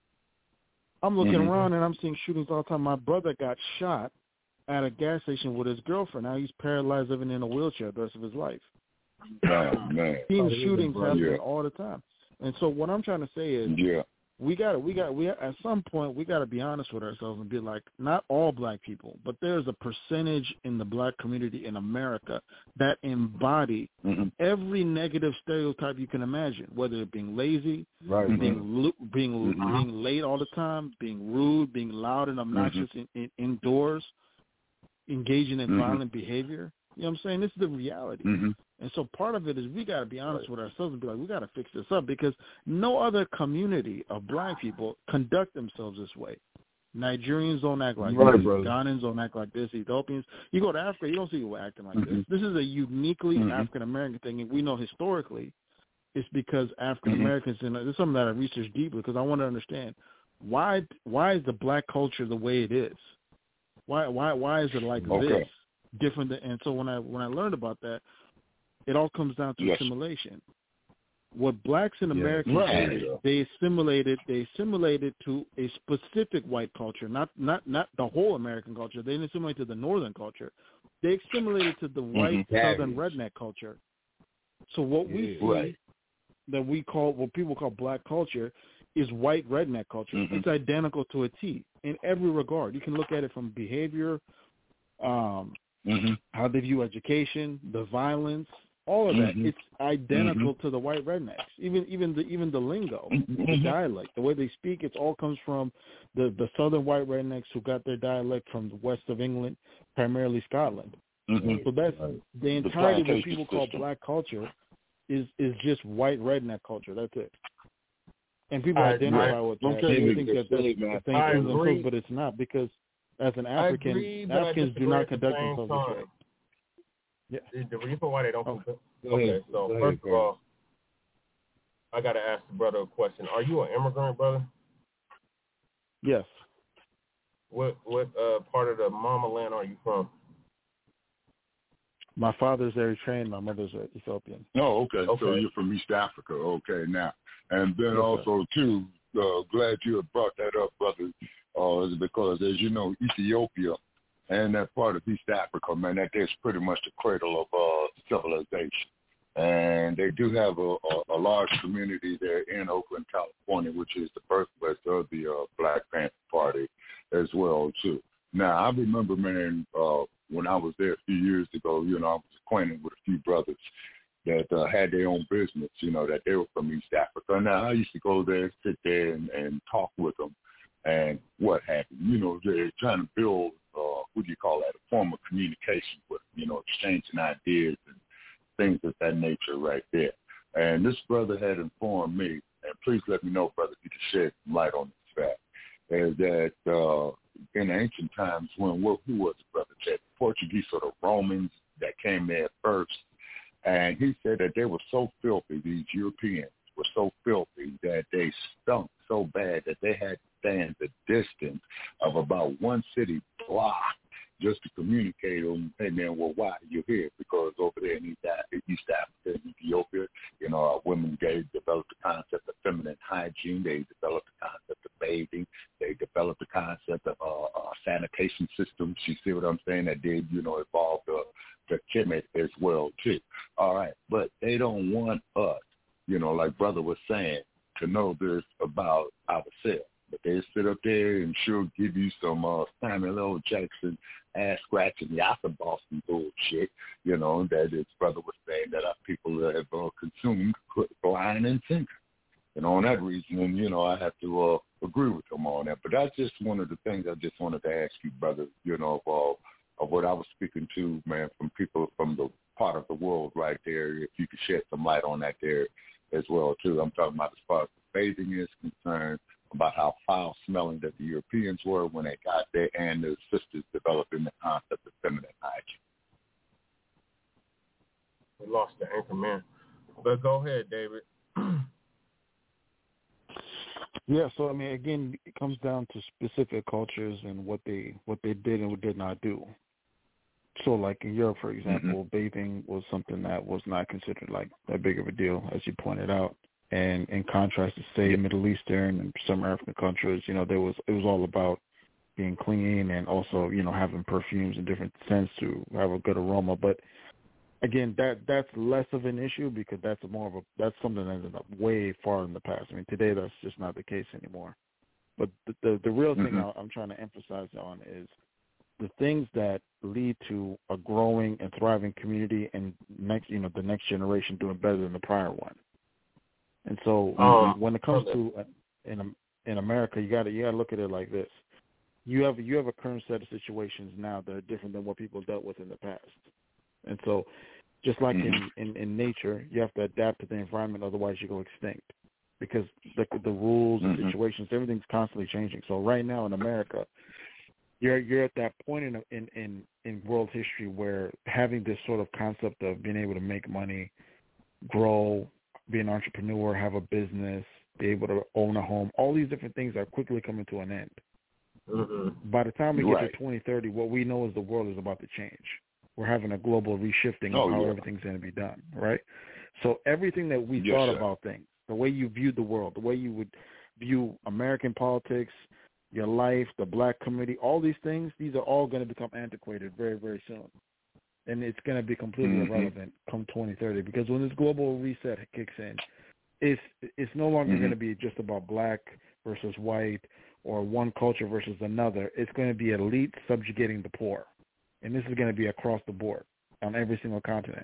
I'm looking mm-hmm. around, and I'm seeing shootings all the time. My brother got shot at a gas station with his girlfriend. Now he's paralyzed, living in a wheelchair the rest of his life. Oh, man. Seeing shootings happen yeah. all the time. And so what I'm trying to say is yeah. we got to, we got, we at some point, we got to be honest with ourselves and be like, not all black people, but there's a percentage in the black community in America that embody mm-hmm. every negative stereotype you can imagine, whether it being lazy, right, being lo- being mm-hmm. being late all the time, being rude, being loud and obnoxious mm-hmm. in, in, indoors, engaging in mm-hmm. violent behavior. You know what I'm saying? This is the reality. Mm-hmm. And so part of it is we got to be honest right. with ourselves and be like, we got to fix this up because no other community of black people conduct themselves this way. Nigerians don't act like right, this. brother. Ghanaians don't act like this. Ethiopians. You go to Africa, you don't see people acting like mm-hmm. this. This is a uniquely mm-hmm. African-American thing. And we know historically it's because African-Americans, mm-hmm. and this is something that I researched deeply because I want to understand why why is the black culture the way it is? Why why why is it like okay. this? Different than, and so when I when I learned about that, it all comes down to yes. assimilation. What blacks in America yes. right. did, they assimilated they assimilated to a specific white culture, not not not the whole American culture. They didn't assimilate to the northern culture. They assimilated to the white mm-hmm. southern redneck culture. So what we see right. that we call what people call black culture is white redneck culture. Mm-hmm. It's identical to a T in every regard. You can look at it from behavior, um, mm-hmm. how they view education, the violence, all of that. Mm-hmm. It's identical mm-hmm. to the white rednecks. Even even the even the lingo, mm-hmm. the dialect, the way they speak, it all comes from the, the southern white rednecks who got their dialect from the west of England, primarily Scotland. Mm-hmm. So that's the entirety of what people call black culture is is just white redneck culture. That's it. And people I, identify I, with that. Okay, they think that that's the thing for themselves, but it's not because as an African, agree, Africans do not conduct themselves this way. Yeah. The reason why they don't. Okay, okay so ahead, first of all, I got to ask the brother a question. Are you an immigrant, brother? Yes. What what uh, part of the mama land are you from? My father's Eritrean, my mother's Ethiopian. Oh, okay. okay. So you're from East Africa. Okay, now. And then yes, also, too, uh, glad you have brought that up, brother, uh, because, as you know, Ethiopia and that part of East Africa, man, that is pretty much the cradle of uh, civilization. And they do have a, a, a large community there in Oakland, California, which is the birthplace of the uh, Black Panther Party as well, too. Now, I remember, man, uh, when I was there a few years ago, you know, I was acquainted with a few brothers that uh, had their own business, you know, that they were from East Africa. Now, I used to go there, sit there, and, and talk with them and what happened. You know, they're trying to build, uh, what do you call that, a form of communication with them, you know, exchanging ideas and things of that nature right there. And this brother had informed me, and please let me know, brother, if you can shed some light on this fact, is that uh, in ancient times when, well, who was the brother? That Portuguese or the Romans that came there first. And he said that they were so filthy, these Europeans were so filthy that they stunk so bad that they had to stand the distance of about one city block just to communicate on, hey, man, well, why are you here? Because over there in East Africa, Ethiopia, you know, our women, they developed the concept of feminine hygiene. They developed the concept of bathing. They developed the concept of uh, uh, sanitation systems. You see what I'm saying? That did, you know, evolve the the Kemet as well, too. All right. But they don't want us, you know, like brother was saying, to know this about ourselves. But they sit up there and sure give you some uh, Samuel L. Jackson ass scratching Yasser Boston bullshit, you know, that his brother was saying that our people have uh, consumed blind and sinker. And on that reason, you know, I have to uh, agree with him on that. But that's just one of the things I just wanted to ask you, brother, you know, of, uh, of what I was speaking to, man, from people from the part of the world right there, if you could shed some light on that there as well, too. I'm talking about as far as the bathing is concerned, about how foul-smelling that the Europeans were when they got there, and the sisters developing the concept of feminine hygiene. We lost the anchor man. But go ahead, David. Yeah, so I mean, again, it comes down to specific cultures and what they what they did and what did not do. So, like in Europe, for example, mm-hmm. bathing was something that was not considered like that big of a deal, as you pointed out. And in contrast to, say, yeah. Middle Eastern and some African countries, you know, there was it was all about being clean and also, you know, having perfumes and different scents to have a good aroma. But again, that that's less of an issue because that's more of a that's something that ended up way far in the past. I mean, today that's just not the case anymore. But the the, the real mm-hmm. thing I, I'm trying to emphasize on is the things that lead to a growing and thriving community and next, you know, the next generation doing better than the prior one. And so um, when it comes to uh, in in America, you got to you got to look at it like this: you have you have a current set of situations now that are different than what people dealt with in the past. And so, just like mm-hmm. in, in, in nature, you have to adapt to the environment, otherwise you go extinct. Because the the rules and mm-hmm. situations, everything's constantly changing. So right now in America, you're you're at that point in in in, in world history where having this sort of concept of being able to make money, grow, be an entrepreneur, have a business, be able to own a home, all these different things are quickly coming to an end. Mm-hmm. By the time we get right. to twenty thirty, what we know is the world is about to change. We're having a global reshifting oh, of how yeah. everything's going to be done, right? So everything that we yes, thought sir. about things, the way you viewed the world, the way you would view American politics, your life, the black community, all these things, these are all going to become antiquated very, very soon. And it's going to be completely mm-hmm. irrelevant come twenty thirty because when this global reset kicks in, it's it's no longer mm-hmm. going to be just about black versus white or one culture versus another. It's going to be elite subjugating the poor. And this is going to be across the board on every single continent.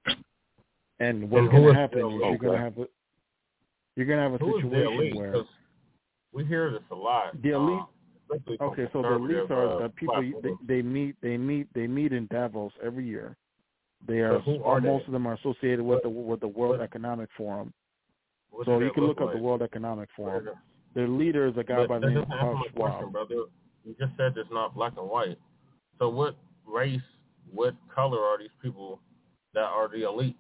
And what's going to happen is you're going to have a you're going to have a who situation where we hear this a lot. The elite. Um, okay, so the elites are the people they, they meet. They meet. They meet in Davos every year. They are, so are most they? of them are associated with the with the World what, Economic Forum. What so you can look like? up the World Economic Forum. Their leader is a guy but by the name of Klaus Schwab. Question, brother. You just said it's not black and white. So what race, what color are these people that are the elite?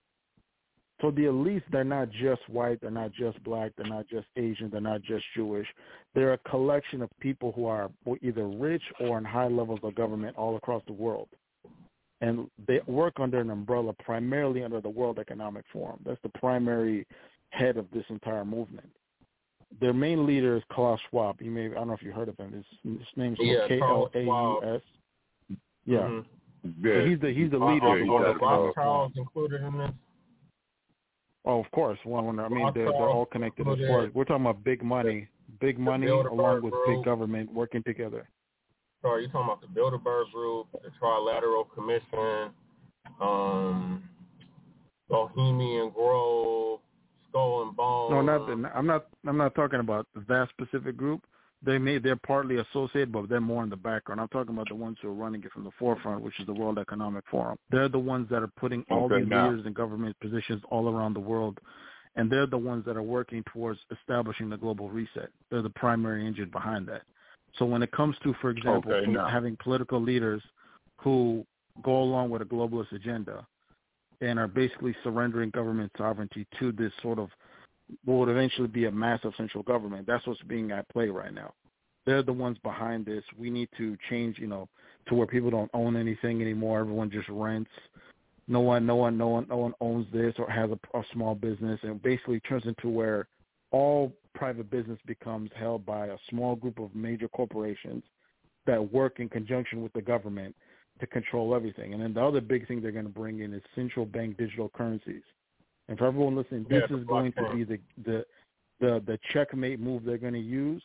So the elites, they're not just white, they're not just black, they're not just Asian, they're not just Jewish. They're a collection of people who are either rich or in high levels of government all across the world. And they work under an umbrella primarily under the World Economic Forum. That's the primary head of this entire movement. Their main leader is Klaus Schwab. You may, I don't know if you heard of him. His, his name's yeah, K L A U S. Yeah. Mm-hmm. So he's the he's the leader are, of the World are Economic Forum. Forum. included in this? Oh, of course. One, one, I mean, they're, they're all connected as far as we're talking about big money, big money along with big government working together. So are you talking about the Bilderberg Group, the Trilateral Commission, um, Bohemian Grove, Skull and Bones? No, not the, I'm not. I'm not talking about that specific group. They may they're partly associated, but they're more in the background. I'm talking about the ones who are running it from the forefront, which is the World Economic Forum. They're the ones that are putting all okay, these now. leaders in government positions all around the world, and they're the ones that are working towards establishing the global reset. They're the primary engine behind that. So when it comes to, for example, okay, having political leaders who go along with a globalist agenda and are basically surrendering government sovereignty to this sort of what would eventually be a massive central government. That's what's being at play right now. They're the ones behind this. We need to change, you know, to where people don't own anything anymore. Everyone just rents. No one, no one, no one, no one owns this or has a, a small business, and basically turns into where all private business becomes held by a small group of major corporations that work in conjunction with the government to control everything. And then the other big thing they're going to bring in is central bank digital currencies. And for everyone listening, this yeah, is going to be the, the the the checkmate move they're going to use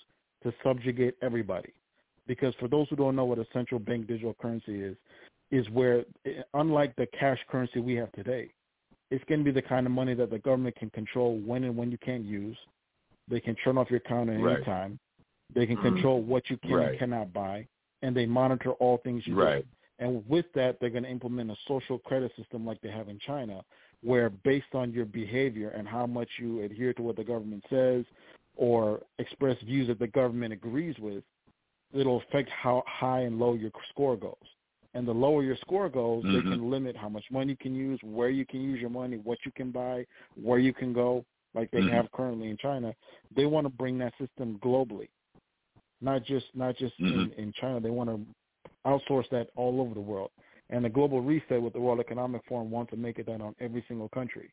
to subjugate everybody. Because for those who don't know what a central bank digital currency is, is where, unlike the cash currency we have today, it's going to be the kind of money that the government can control when and when you can't use. They can turn off your account at right. any time. They can mm-hmm. control what you can right. and cannot buy, and they monitor all things you right. do. And with that, they're going to implement a social credit system like they have in China, where based on your behavior and how much you adhere to what the government says or express views that the government agrees with, it'll affect how high and low your score goes. And the lower your score goes, mm-hmm. they can limit how much money you can use, where you can use your money, what you can buy, where you can go, like they mm-hmm. have currently in China. They want to bring that system globally, not just not just mm-hmm. in, in China. They want to outsource that all over the world. And the Global Reset with the World Economic Forum wants to make it that on every single country.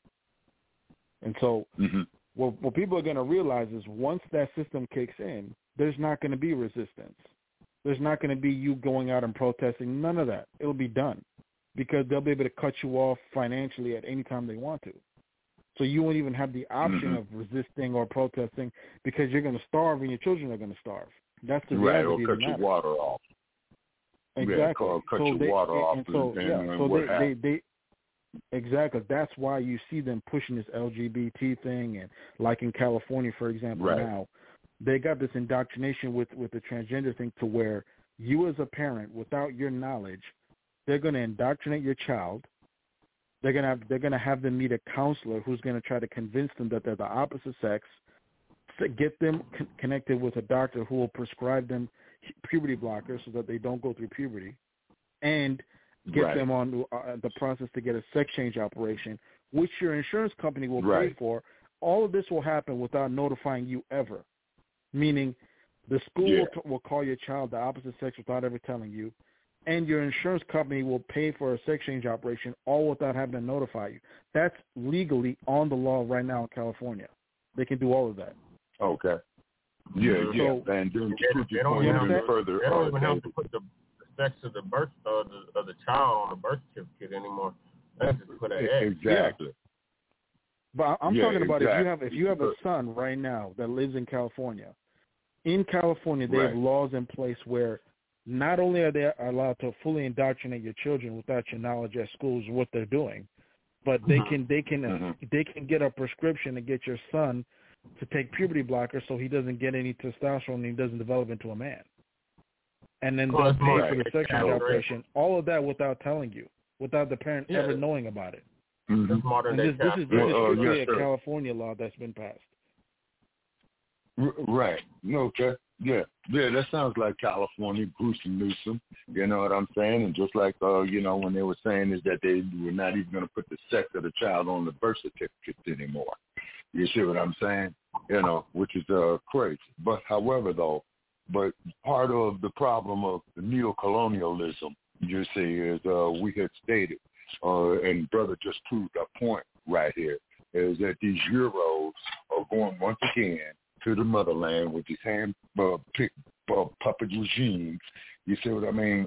And so mm-hmm. what, what people are going to realize is once that system kicks in, there's not going to be resistance. There's not going to be you going out and protesting. None of that. It'll be done because they'll be able to cut you off financially at any time they want to. So you won't even have the option mm-hmm. of resisting or protesting because you're going to starve and your children are going to starve. That's the right, reality or cut of the your matter. water off. Exactly. Yeah, cut so your they, water off. And so, and, yeah, and so what they, they, they, exactly. That's why you see them pushing this L G B T thing, and like in California, for example, right. now they got this indoctrination with, with the transgender thing to where you as a parent, without your knowledge, they're going to indoctrinate your child. They're going to have, they're going to have them meet a counselor who's going to try to convince them that they're the opposite sex, to get them con- connected with a doctor who will prescribe them puberty blockers so that they don't go through puberty, and get right. them on uh, the process to get a sex change operation, which your insurance company will right. pay for. All of this will happen without notifying you ever, meaning the school yeah. will, t- will call your child the opposite sex without ever telling you, and your insurance company will pay for a sex change operation all without having to notify you. That's legally on the law right now in California. They can do all of that. Okay. Yeah, so, yeah. And then to put your point even even further, they don't uh, even have to put the, the sex of the birth of the, of the child on the birth certificate anymore. That's just put an X. Exactly. Yeah. But I'm yeah, talking about exactly. if you have if you have a son right now that lives in California. In California, they right. have laws in place where not only are they allowed to fully indoctrinate your children without your knowledge at schools what they're doing, but they mm-hmm. can they can mm-hmm. they can get a prescription to get your son to take puberty blockers so he doesn't get any testosterone and he doesn't develop into a man. And then they'll pay right. for the sex change operation. All of that without telling you, without the parent yeah. ever knowing about it. Mm-hmm. Modern and this, this is, this is uh, strictly yes, a California law that's been passed. Right. Okay. Yeah. Yeah, that sounds like California, Bruce and Newsom. You know what I'm saying? And just like, uh, you know, when they were saying is that they were not even going to put the sex of the child on the birth certificate anymore. You see what I'm saying? You know, which is uh, crazy. But however, though, but part of the problem of the neo-colonialism, you see, is uh, we had stated, uh, and brother just proved a point right here, is that these Euros are going once again to the motherland with these hand uh, pick, uh, puppet regimes. You see what I mean?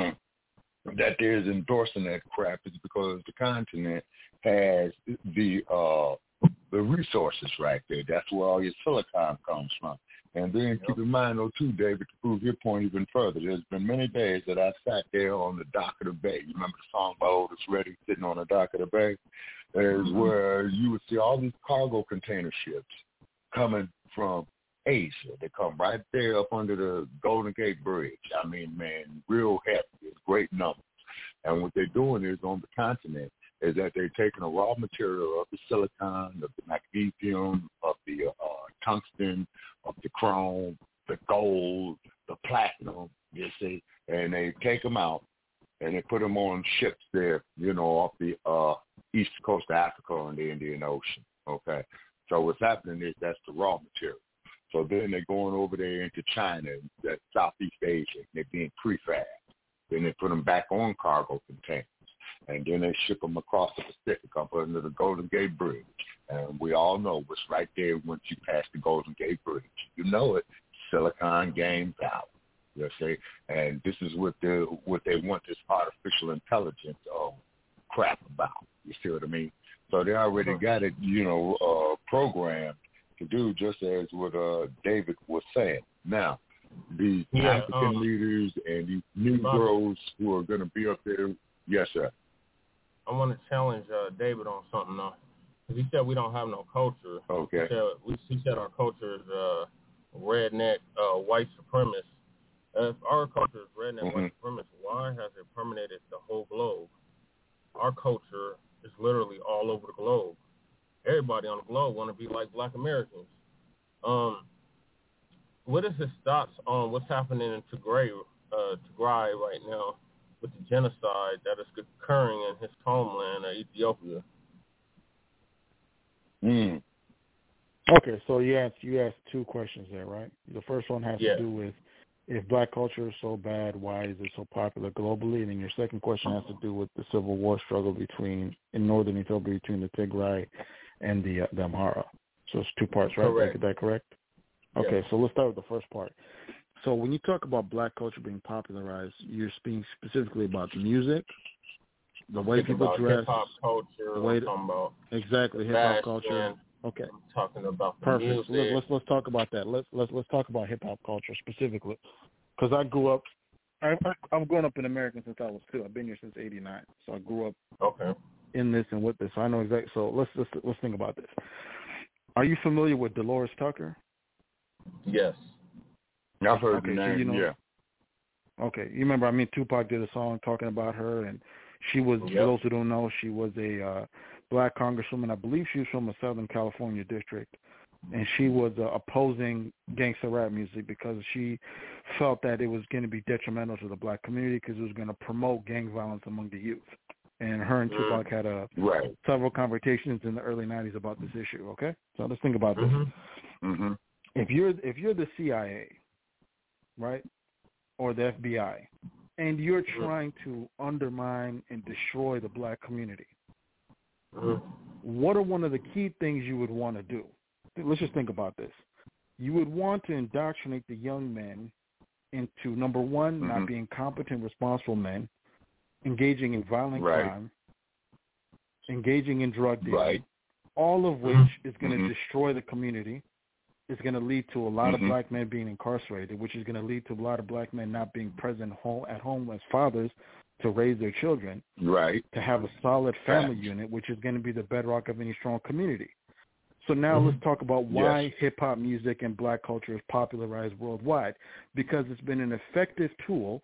That there's endorsing that crap is because the continent has the uh, the resources right there. That's where all your silicon comes from. And then yep. keep in mind, though, too, David, to prove your point even further, there's been many days that I sat there on the dock of the bay. You remember the song by Otis Redding, Sitting on the Dock of the Bay? Is mm-hmm. where you would see all these cargo container ships coming from Asia. They come right there up under the Golden Gate Bridge. I mean, man, real heavy, great numbers. And what they're doing is on the continent is that they're taking a raw material of the silicon, of the magnesium, of the uh, tungsten, of the chrome, the gold, the platinum, you see, and they take them out and they put them on ships there, you know, off the uh, east coast of Africa and the Indian Ocean, okay? So what's happening is that's the raw material. So then they're going over there into China, that Southeast Asia, and they're being prefabbed. Then they put them back on cargo containers, and then they ship them across the Pacific up under the Golden Gate Bridge. And we all know what's right there once you pass the Golden Gate Bridge. You know it, Silicon Game Valley. You see, and this is what they what they want this artificial intelligence uh, crap about. You see what I mean? So they already got it, you know, uh, programmed to do just as what uh, David was saying. Now, the yeah, African um, leaders and the Negroes who are going to be up there, yes, sir. I want to challenge uh, David on something now. Because he said we don't have no culture. Okay. He said, we, he said our culture is uh, redneck, uh, white supremacist. If our culture is redneck, mm-hmm. white supremacist, why has it permeated the whole globe? Our culture is literally all over the globe. Everybody on the globe want to be like Black Americans. Um, what is his thoughts on what's happening in Tigray, uh, Tigray right now with the genocide that is occurring in his homeland, uh, Ethiopia? Mm. Okay, so you asked you asked two questions there, right? The first one has yeah. to do with if Black culture is so bad, why is it so popular globally? And then your second question has to do with the civil war struggle between in northern Ethiopia between the Tigray and the uh, the Amhara. So it's two parts, right? Correct. Is that correct? Yes. Okay, so let's start with the first part. So when you talk about Black culture being popularized, you're speaking specifically about music, the way Think people about dress, hip-hop culture, the way I'm talking about exactly hip-hop culture. Okay. I'm talking about the Perfect. music. So let's, let's let's talk about that. Let's let's let's talk about hip hop culture specifically, because I grew up. I, I I've grown up in America since I was two. I've been here since eighty-nine, so I grew up okay. in this and with this. So I know exactly. So let's let's let's think about this. Are you familiar with Dolores Tucker? Yes. I've heard okay, the name. So you know, yeah. Okay, you remember? I mean, Tupac did a song talking about her, and she was. Yep. For those who don't know, she was a uh, Black congresswoman. I believe she was from a Southern California district, and she was uh, opposing gangster rap music because she felt that it was going to be detrimental to the Black community because it was going to promote gang violence among the youth. And her and Tupac had a right. several conversations in the early nineties about this issue. Okay, so let's think about mm-hmm. this. Mm-hmm. If you're if you're the C I A, right, or the F B I, and you're trying to undermine and destroy the Black community, mm-hmm. what are one of the key things you would want to do? Let's just think about this. You would want to indoctrinate the young men into, number one, mm-hmm. not being competent, responsible men, engaging in violent right. crime, engaging in drug dealing, right. all of which mm-hmm. is going to mm-hmm. destroy the community. It's going to lead to a lot mm-hmm. of Black men being incarcerated, which is going to lead to a lot of Black men not being present home, at home as fathers to raise their children, right? To have a solid family Fact. unit, which is going to be the bedrock of any strong community. So now mm-hmm. let's talk about why yes. hip-hop music and Black culture is popularized worldwide. Because it's been an effective tool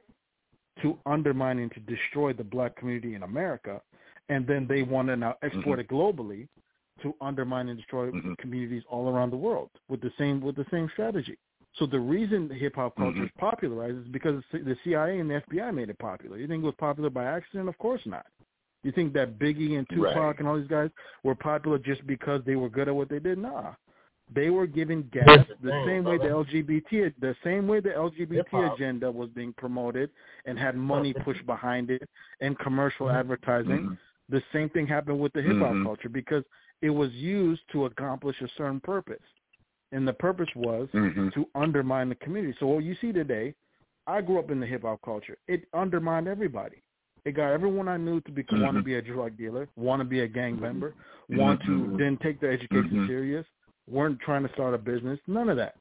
to undermine and to destroy the Black community in America, and then they want to now export mm-hmm. it globally to undermine and destroy mm-hmm. communities all around the world with the same with the same strategy. So the reason hip-hop culture mm-hmm. is popularized is because the C I A and the F B I made it popular. You think it was popular by accident? Of course not. You think that Biggie and Tupac right. and all these guys were popular just because they were good at what they did? Nah. They were given gas the, the thing, same brother. way the L G B T the same way the L G B T Hip-hop. agenda was being promoted and had money pushed behind it and commercial mm-hmm. advertising. Mm-hmm. The same thing happened with the hip hop mm-hmm. culture because it was used to accomplish a certain purpose. And the purpose was mm-hmm. to undermine the community. So what you see today, I grew up in the hip hop culture. It undermined everybody. It got everyone I knew to become, mm-hmm. want to be a drug dealer, want to be a gang member, want mm-hmm. to then take their education mm-hmm. serious, weren't trying to start a business, none of that.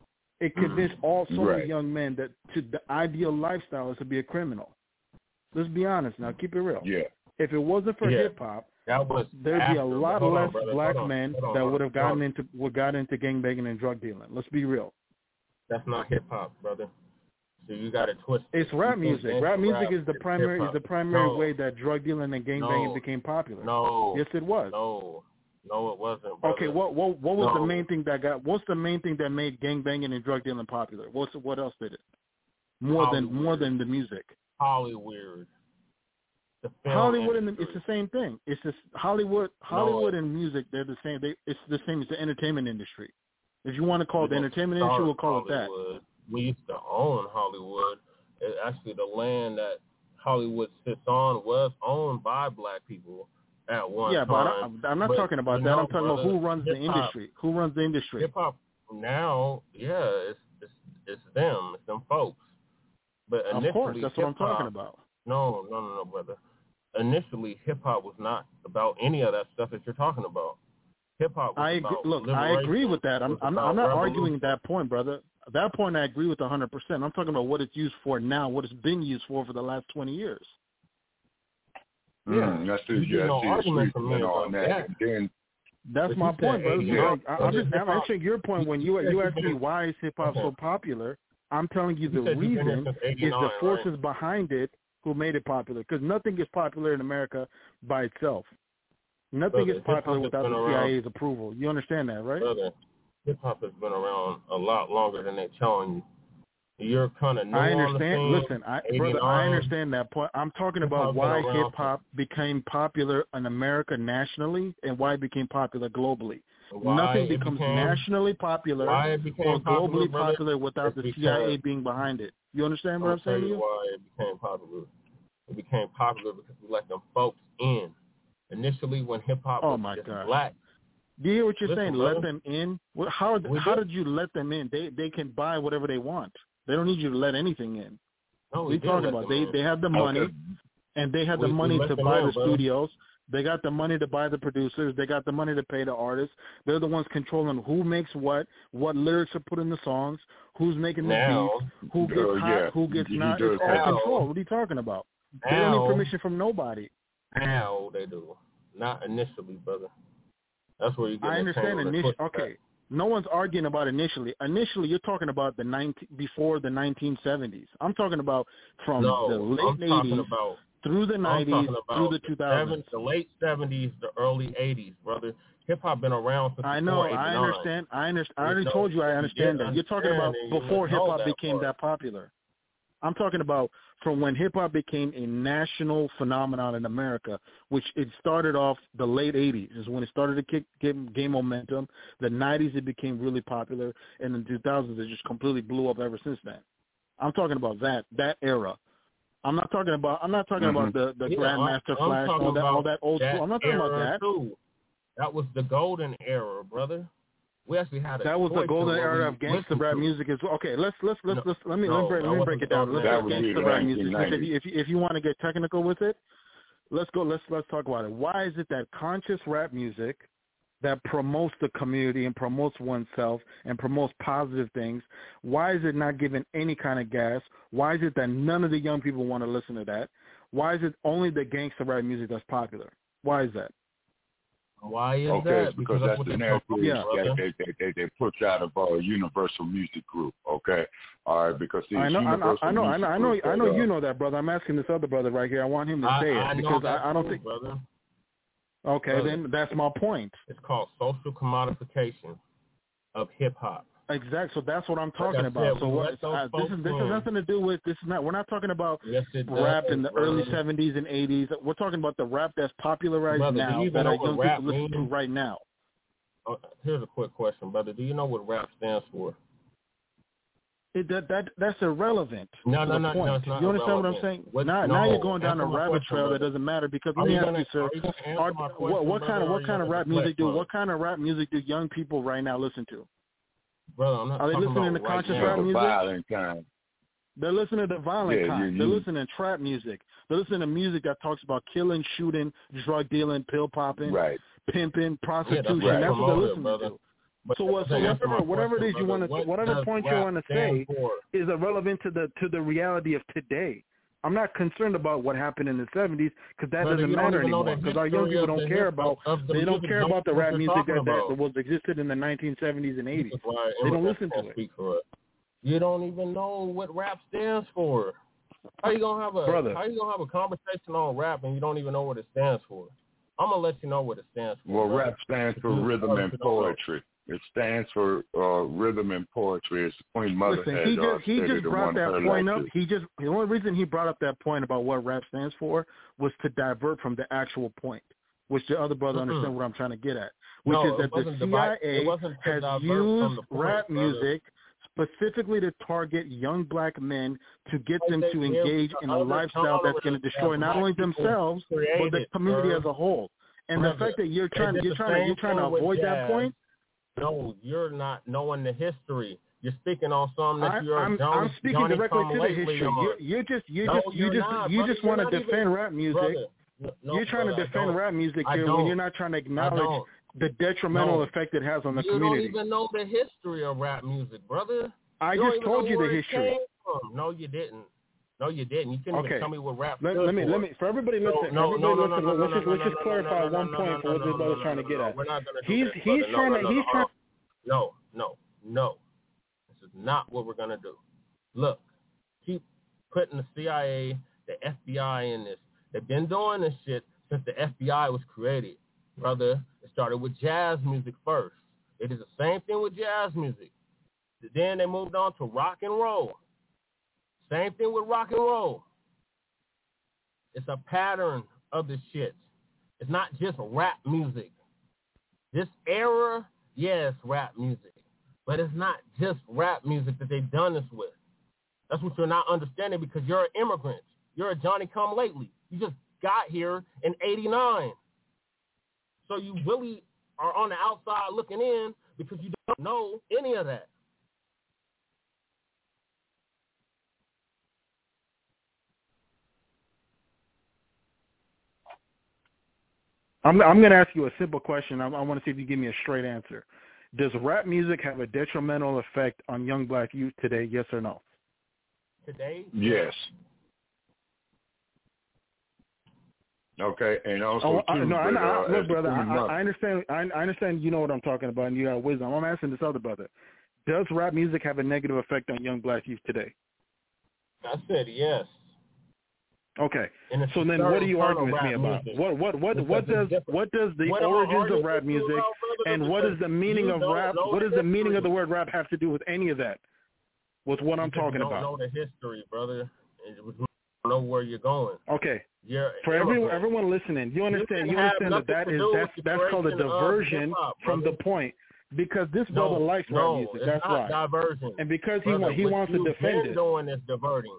It convinced all so right. many young men that to the ideal lifestyle is to be a criminal. Let's be honest now, keep it real. Yeah. If it wasn't for yeah. hip hop, was there'd after, be a lot hold less on, brother. Black hold on, men hold on, that would have gotten on. into would got into gangbanging and drug dealing. Let's be real. That's not hip hop, brother. So you got it twisted. It's rap you music. Rap music is the primary hip-hop. is the primary no. way that drug dealing and gangbanging no. became popular. No. Yes, it was. No. No, it wasn't, brother. Okay, what what what was no. the main thing that got? What's the main thing that made gangbanging and drug dealing popular? What's what else did it? More Hollywood. than more than the music. Hollywood. The Hollywood and industry. the, it's the same thing. It's just Hollywood, Hollywood no. and music. They're the same. They it's the same as the entertainment industry. If you want to call it the We entertainment industry, we'll call Hollywood. it that. We used to own Hollywood. It, actually, the land that Hollywood sits on was owned by Black people at one yeah, time. Yeah, but I, I'm not but, talking about that. know, I'm talking brother, about who runs hip-hop, the industry. Who runs the industry? Hip hop now, yeah, it's it's it's them, it's them folks. But initially, of course, that's what I'm hip-hop, talking about. No, no, no, no, brother. Initially, hip hop was not about any of that stuff that you're talking about. Hip hop was I about agree, look, liberation. I agree with that. I'm I'm, I'm not arguing that point, brother. that point, I agree with one hundred percent. I'm talking about what it's used for now, what it's been used for for the last twenty years. Yeah, mm, that's the yeah, no argument from me on that. that. And then that's my point, brother. Yeah. I, I'm just I'm answering your point when you you asked me why is hip hop okay. so popular. I'm telling you the you reason is the forces right? behind it who made it popular. Because nothing is popular in America by itself. Nothing brother, is popular without the C I A's approval. You understand that, right? Brother, hip hop has been around a lot longer than they're telling you. You're kind of new I understand. On the Listen, I, brother, I understand that point. I'm talking about why hip hop became popular in America nationally and why it became popular globally. Why Nothing becomes became, nationally popular or globally popular, popular without the C I A being behind it. You understand what I'm saying to you? Why it became popular? It became popular because we let them folks in. Initially, when hip hop oh was my just God. black. Do you hear what you're Listen, saying? brother. Let them in. How we how did. did you let them in? They they can buy whatever they want. They don't need you to let anything in. No, what are you talking about? They in. they have the money, okay. and they have the we, money we to them buy in, the brother. studios. They got the money to buy the producers. They got the money to pay the artists. They're the ones controlling who makes what, what lyrics are put in the songs, who's making the now, beats, who gets uh, hot, yeah. who gets you not. It's all control. What are you talking about? Now, they don't need permission from nobody. Now they do. Not initially, brother. That's where you get. I understand initially. Okay. Back. No one's arguing about initially. Initially, you're talking about the nineteen before the nineteen seventies. I'm talking about from no, the late eighties about, through the nineties through the two thousands. The late seventies, the early eighties, brother. Hip hop been around since I know. I understand. I understand. I already told you. I understand that. You're talking about before hip hop became that popular. I'm talking about from when hip hop became a national phenomenon in America, which it started off the late eighties is when it started to kick, gain, gain momentum. The nineties it became really popular, and in the two thousands it just completely blew up ever since then. I'm talking about that that era. I'm not talking about I'm not talking mm-hmm. about the the yeah, Grandmaster Flash, all that all that old that school. I'm not talking about that. Too. That was the golden era, brother. We actually had a that was the golden era of gangster rap to. music as well. Okay, let's let's let's, no, let's let me no, let me break, let me break it down. Let's that get gangster rap music. If you, if you if you want to get technical with it, let's go. Let's let's talk about it. Why is it that conscious rap music that promotes the community and promotes oneself and promotes positive things, why is it not given any kind of gas? Why is it that none of the young people want to listen to that? Why is it only the gangster rap music that's popular? Why is that? Why is okay, that? Because, because that's, that's the narrative yeah. that they, they, they, they push out of our Universal Music Group. Okay, all right, because these I know, Universal I know, I know, I know, Music I know, Group, you know that, brother. I'm asking this other brother right here. I want him to I, say I it know because that I, I don't too, think. Brother. Okay, brother. then that's my point. It's called social commodification of hip hop. Exactly. So that's what I'm talking like about. Said, so what, uh, this is this has nothing to do with this. Is not. We're not talking about yes, rap does, in the brother. early seventies and eighties. We're talking about the rap that's popularized brother, now you that our young people listen to right now. Oh, here's a quick question, brother. Do you know what rap stands for? It, that that that's irrelevant. No, to no, the no, point. no, it's not You understand irrelevant. what I'm saying? What, now, no, now you're going down a rabbit question, trail brother. that doesn't matter because let are me ask gonna, you, sir. you Are, question, what what kind of what kind of rap music do one? what kind of rap music do young people right now listen to? Brother, I'm not Are they talking listening about to right conscious now. rap music? Violent kind. They're listening to violent yeah, kind. you, They're you, listening to trap music. They're listening to music that talks about killing, shooting, drug dealing, pill popping, right. pimping, prostitution. Yeah, that's, that's right. what they're listening brother. to. But so, so whatever, whatever question, it is you want to, whatever point you want to say for? is irrelevant to the to the reality of today. I'm not concerned about what happened in the seventies because that brother, doesn't matter anymore. Because our young people don't care about the they don't care about the rap music that, about. that was existed in the nineteen seventies and eighties. They don't listen to it. For you don't even know what rap stands for. How you gonna have a brother? How you gonna have a conversation on rap and you don't even know what it stands for? I'm gonna let you know what it stands for. Well, brother. rap stands for rhythm and poetry. It stands for uh, rhythm and poetry. It's Queen Mother Listen, had he just uh, he just brought that point up. Lectures. He just the only reason he brought up that point about what rap stands for was to divert from the actual point, which the other brother mm-hmm. understand what I'm trying to get at, which no, is that the C I A has used point, rap brother. music specifically to target young black men to get them to engage in a lifestyle that's going to destroy not only themselves but the community sir. as a whole. And brother, the fact that you're trying you're trying to you're trying to avoid that point. No, you're not knowing the history. You're speaking on something that you're. I'm, Johnny, I'm speaking Johnny directly to the history. You're, you're just, you no, just, you just, not, you brother, just want to defend even, rap music. Brother, no, you're trying brother, to defend rap music here when you're not trying to acknowledge the detrimental no. effect it has on the you community. You don't even know the history of rap music, brother. I you just told you the history. No, you didn't. No, you didn't. You couldn't okay. even tell me what rap. Let, let me, for. let me. For everybody listening, no, everybody no, no, listen. No, no, let's no, just no, let's no, just no, clarify no, no, one no, point no, for what no, this brother's no, trying no, to get no, at. We're not gonna do he's this, he's no, trying no, to no, he's no, trying. No, no, no. This is not what we're gonna do. Look, keep putting the C I A, the F B I in this. They've been doing this shit since the F B I was created, brother. It started with jazz music first. It is the same thing with jazz music. Then they moved on to rock and roll. Same thing with rock and roll. It's a pattern of the shit. It's not just rap music. This era, yes, rap music. But it's not just rap music that they've done this with. That's what you're not understanding because you're an immigrant. You're a Johnny-come-lately. You just got here in eighty-nine. So you really are on the outside looking in because you don't know any of that. I'm I'm going to ask you a simple question. I, I want to see if you give me a straight answer. Does rap music have a detrimental effect on young black youth today, yes or no? Today? Yes. Okay, and also oh, too, I, no, but, I, I, uh, look, brother, I, up, I understand. I, I understand. You know what I'm talking about, and you got wisdom. I'm asking this other brother: does rap music have a negative effect on young black youth today? I said yes. Okay, so then what are you arguing with me about? Music. What what what because what does what does the what origins of rap music about, and what is the meaning of rap? What does the meaning of the word rap have to do with any of that? With what you I'm talking don't about? Don't know the history, brother. You don't know where you're going. Okay. You're For everyone, everyone listening, you understand. You, you understand that that is that's that's called a diversion from the point. Because this no, brother likes no, rap music. It's That's not why. Diversion. And because he brother, he wants to defend been it. Doing this diverting.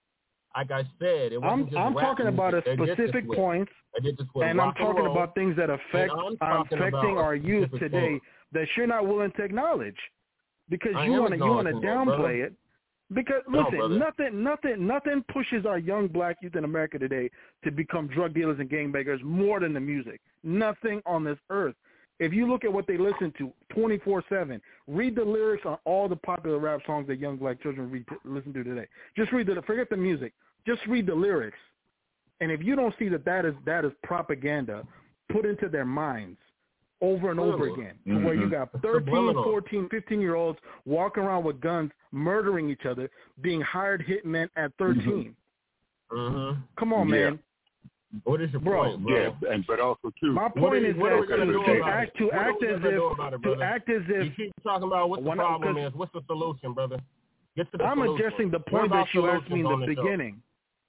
Like I said, it wasn't I'm just I'm rap talking music. about a They specific points, and I'm talking roll, about things that affect are affecting our youth today thing. that you're not willing to acknowledge because I you want to you want to downplay it. Because no, listen, brother. nothing, nothing, nothing pushes our young black youth in America today to become drug dealers and gangbangers more than the music. Nothing on this earth. If you look at what they listen to twenty-four seven, read the lyrics on all the popular rap songs that young black children read, listen to today. Just read the, forget the music. Just read the lyrics. And if you don't see that that is that is propaganda put into their minds over and really? over again, to mm-hmm. where you got thirteen, fourteen, fifteen-year-olds walking around with guns, murdering each other, being hired hitmen at thirteen. Mm-hmm. Come on, yeah. man. What is your bro, point, bro? Yeah, and but also too. My point is, is that to act to act as if it, to act as if you keep talking about what the problem is. What's the solution, brother? Get to the I'm solution. addressing the point that you asked me in the, the beginning.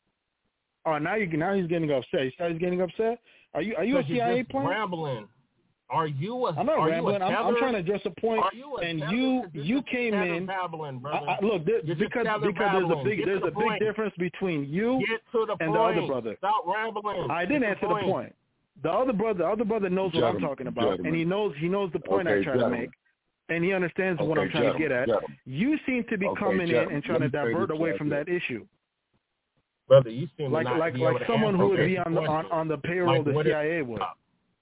Show? Oh, now you now he's getting upset. You he's getting upset. Are you are you a C I A plant? Rambling. Are you a? I'm not are rambling. You a I'm, I'm trying to address a point. You a and tether? you you just came in. Babbling, I, I, look, there, because because there's a big Get there's the a point. big difference between you Get to the and point. the other brother. Stop rambling. I didn't Get answer the the point. The other brother, the other brother knows what gentlemen, I'm talking about, gentlemen. and he knows he knows the point okay, I try gentlemen. to make, and he understands okay, what I'm trying to get at. gentlemen. You seem to be okay, coming gentlemen. in and trying to divert away from that issue. Brother, you seem like to not like be like able to someone who would okay. be on the on, on the payroll like, of the C I A is, would.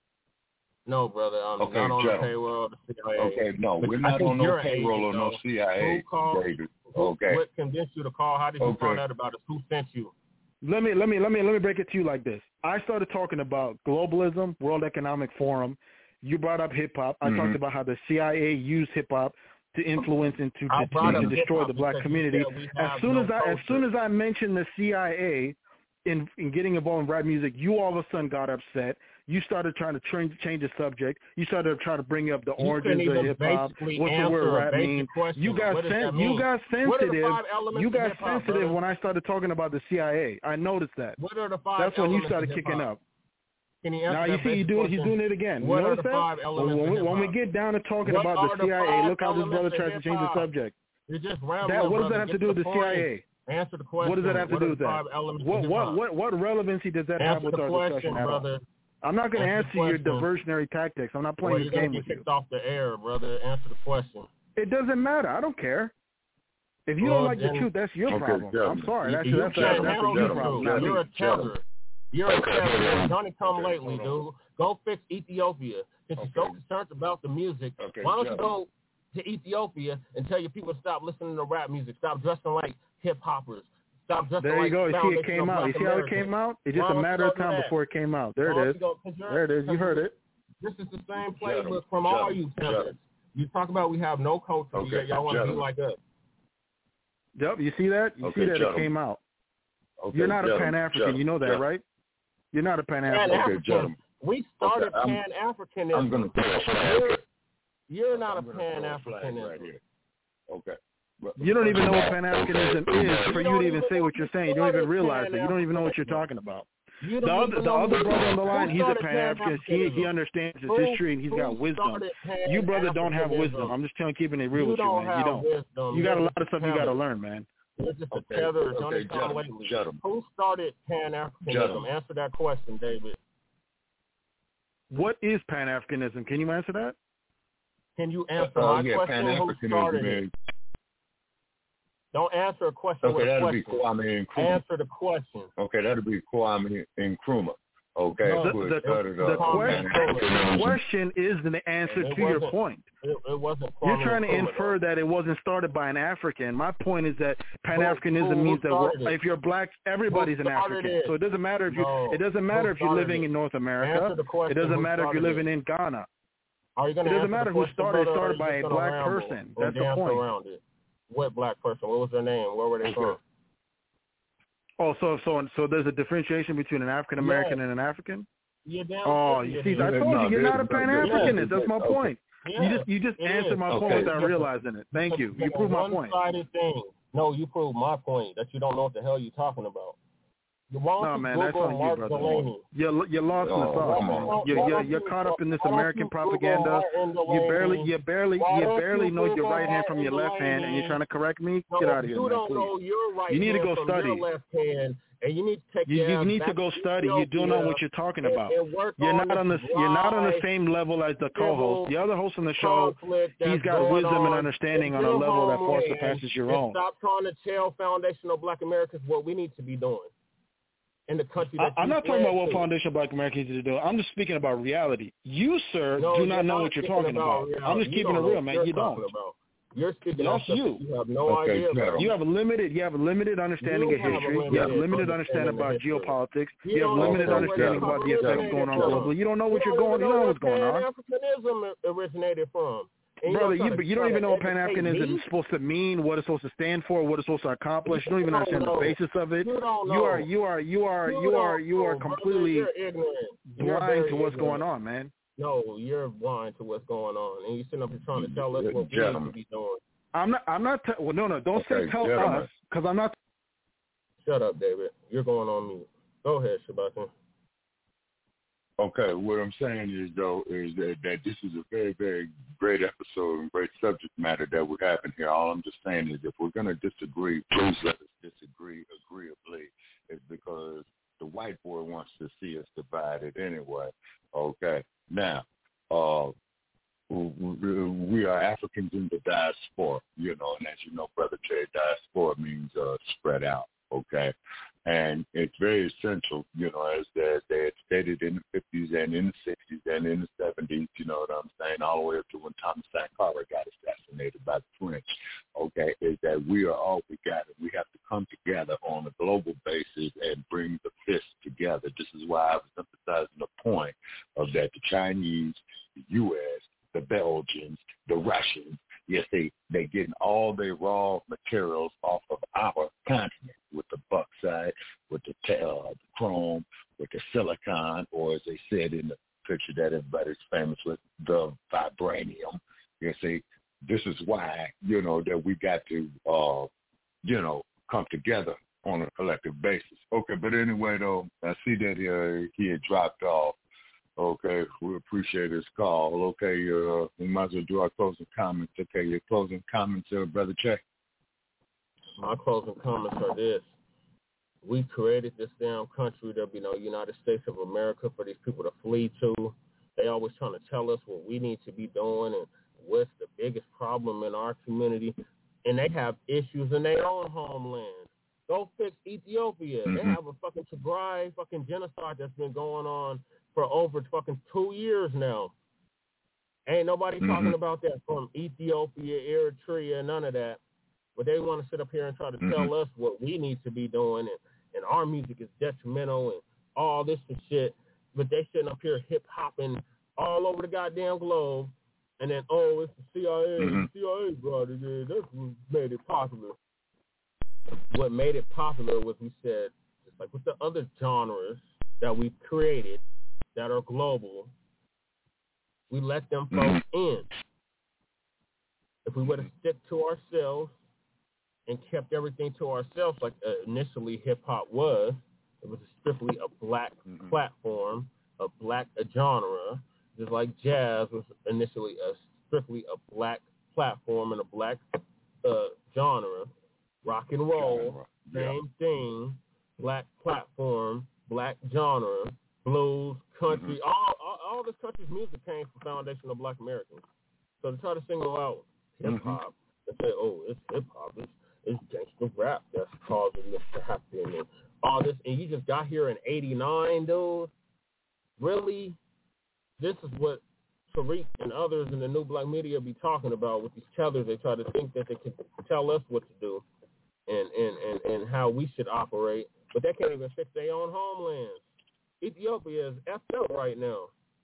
No, brother, I'm okay, not on Joe. the payroll of the C I A. Okay, no, but we're not on no payroll or no C I A, who called, David. Okay. What convinced you to call? How did you okay. find out about it? Who sent you? Let me let me let me let me break it to you like this. I started talking about globalism, World Economic Forum. You brought up hip hop. I mm-hmm. talked about how the C I A used hip hop to influence and to, to, to destroy the black community. As soon no as I culture. as soon as I mentioned the C I A in in getting involved in rap music, you all of a sudden got upset. You started trying to change, change the subject. You started trying to bring up the you origins of hip hop. What's the word rap mean? You got sen- you got sensitive. You got sensitive when I started talking about the C I A. I noticed that. What are the five That's when you started kicking up. Can you now you see you doing he's doing it again. What you notice that? When, we, when we get down to talking what about the C I A, look how this brother tries to change the subject. You're just rambling, that, what does brother. that have get to do with the point. C I A? Answer the question. What does that have to what do with that? What what, what what relevancy does that answer have with the our question, discussion at brother. all? I'm not going to answer, answer your diversionary tactics. I'm not playing well, this game get with you. Kicked off the air, brother. Answer the question. It doesn't matter. I don't care. If you well, don't like then, the truth, that's your okay, problem. yeah. I'm sorry. That's, you that's, can't that's, that's handle your the problem. truth. You're a tether. You're a tether. You're Johnny come okay, lately, dude. Go fix Ethiopia. Since okay. you're so concerned about the music, okay, why don't Joe. you go to Ethiopia and tell your people to stop listening to rap music, stop dressing like hip hoppers, stop dressing there like you go. You see, it came out. You see how it came out? It's just a matter of time before it came out. There it is. There it is. You heard it. This is the same playbook from all you sellers. You talk about we have no culture, okay. yet y'all want to be like us. Yep, you see that? You okay, see that gentlemen. it came out. Okay, You're not a gentlemen, Pan-African. You know that, gentlemen. right? You're not a Pan-African. Okay, gentlemen. We started okay, Pan-Africanism. I'm going to throw a flag. You're, you're not I'm a Pan-Africanism. Right here. Okay. You don't even know what Pan-Africanism is for you to even say what you're saying. You don't even realize it. You don't even know what you're talking about. The other, the other brother on the line, he's a Pan-African. He, he understands his history and he's got wisdom. You, brother, don't have wisdom. I'm just telling, keeping it real with you, man. You don't. You got a lot of stuff you got to learn, man. You're just a okay, tether. okay, gentlemen, gentlemen. Who started Pan-Africanism? Answer that question, David. What is Pan-Africanism? Can you answer that? Can you answer uh, my yeah, question? Who started it? Don't answer a question okay, with a that'll question. Be Kwame Nkrumah. Answer the question. Okay, that'll be Kwame Nkrumah. Okay, no, the, the, started, the, uh, question, the question is the answer to your point. It, it wasn't You're trying to Nkrumah, infer though. that it wasn't started by an African. My point is that Pan-Africanism who, who means that it? if you're black, everybody's an African. It? So it doesn't matter if you. No. It doesn't matter who if you're living it? in North America. Question, it doesn't matter if you're living it? in Ghana. Are you it doesn't matter who started. It started by a black ramble person. That's the point. Around it? What black person? What was their name? Where were they okay. from? Oh, so so so there's a differentiation between an African American yes. and an African. Yeah, damn oh, you see, I told no, you, you're not a no, Pan-Africanist. yeah, That's my okay. point. Yeah, you just you just answered my okay. point without realizing it. Thank you. You proved my point. One-sided thing. No, you proved my point that you don't know what the hell you're talking about. No, man, that's on you, brother. Delaney. You're you're lost in the sauce, man. You're you're, you're caught up in this American propaganda. You barely you barely you barely know your right hand from your left hand, and you're trying to correct me. No, Get out of here, you man, don't please. know your right you need to go hand study. From your left hand, and you need to take you, your you need to go study. You don't know what you're talking about. And, and you're on not on the you're not on the same level as the co-host. The other host on the show, he's got wisdom and understanding on a level that far surpasses your own. Stop trying to tell foundational Black Americans what we need to be doing in the country. That I, I'm not talking about what to. Foundation Black Americans need to do. I'm just speaking about reality. You, sir, no, do not know not what you're talking about. about. I'm just you keeping it real, man. You don't. About. You're speaking That's you. you. You have no okay, idea about. You have a limited. You have a limited understanding you of history. Limited you have a limited understanding about geographics. You, you have limited okay, understanding about the effects going on globally. You don't know what you're going. You don't know what's going on. Pan-Africanism originated from. And Brother, you, you, to, you don't even know what Pan-Africanism is supposed to mean, what it's supposed to stand for, what it's supposed to accomplish. You don't even you understand don't the basis of it. You, don't you are, you are, you are, you, you are, you are completely blind to what's ignorant. going on, man. No, you're blind to what's going on, and you're sitting up here trying to tell us what we need to be doing. I'm not. I'm not. T- well, no, no. Don't okay, say tell gentlemen. us, because I'm not. Shut up, David. You're going on mute. Go ahead, Shabbat. Okay, what I'm saying is, though, is that, that this is a very, very great episode and great subject matter that we're having here. All I'm just saying is if we're going to disagree, please let us disagree agreeably. It's because the white boy wants to see us divided anyway. Okay, now, uh, we are Africans in the diaspora, you know, and as you know, Brother Jay, diaspora means uh, spread out, okay? And it's very essential, you know, as they, they had stated in the fifties and in the sixties and in the seventies, you know what I'm saying, all the way up to when Thomas Sankara got assassinated by the French, okay, is that we are all together. We have to come together on a global basis and bring the fist together. This is why I was emphasizing the point of that the Chinese, the U S, the Belgians, the Russians, yes, they, they getting all their raw materials off of our continent with the bauxite, with the, te- uh, the chrome, with the silicon, or as they said in the picture that everybody's famous with, the vibranium. You see, this is why, you know, that we got to, uh, you know, come together on a collective basis. Okay, but anyway, though, I see that uh, he had dropped off. Okay, we appreciate his call. Okay, uh, we might as well do our closing comments. Okay, your closing comments, uh, Brother Che. My closing comments are this. We created this damn country, that you know, United States of America, for these people to flee to. They always trying to tell us what we need to be doing and what's the biggest problem in our community. And they have issues in their own homeland. Go fix Ethiopia. Mm-hmm. They have a fucking Tigray fucking genocide that's been going on for over fucking two years now. Ain't nobody mm-hmm. talking about that from Ethiopia, Eritrea, none of that. But they want to sit up here and try to mm-hmm. tell us what we need to be doing, and, and our music is detrimental and all this and shit. But they sitting up here hip-hopping all over the goddamn globe, and then, oh, it's the C I A. Mm-hmm. The C I A brought it in. That's what made it popular. What made it popular was, we said, just like with the other genres that we've created that are global, we let them folks mm-hmm. in. If we would have stuck to ourselves and kept everything to ourselves like uh, initially hip-hop was, it was strictly a black mm-hmm. platform, a black a genre, just like jazz was initially a strictly a black platform and a black uh, genre. Rock and roll, yeah. same thing, black platform, black genre, blues, country, mm-hmm. all, all all this country's music came from foundational black Americans. So to try to single out hip-hop mm-hmm. and say, oh, it's hip-hop, it's, it's gangster rap that's causing this to happen and all this, and you just got here in eighty-nine, dude? Really? This is what Tariq and others in the new black media be talking about with these tellers. They try to think that they can tell us what to do and, and, and, and how we should operate, but they can't even fix their own homelands. Ethiopia is effed up right now.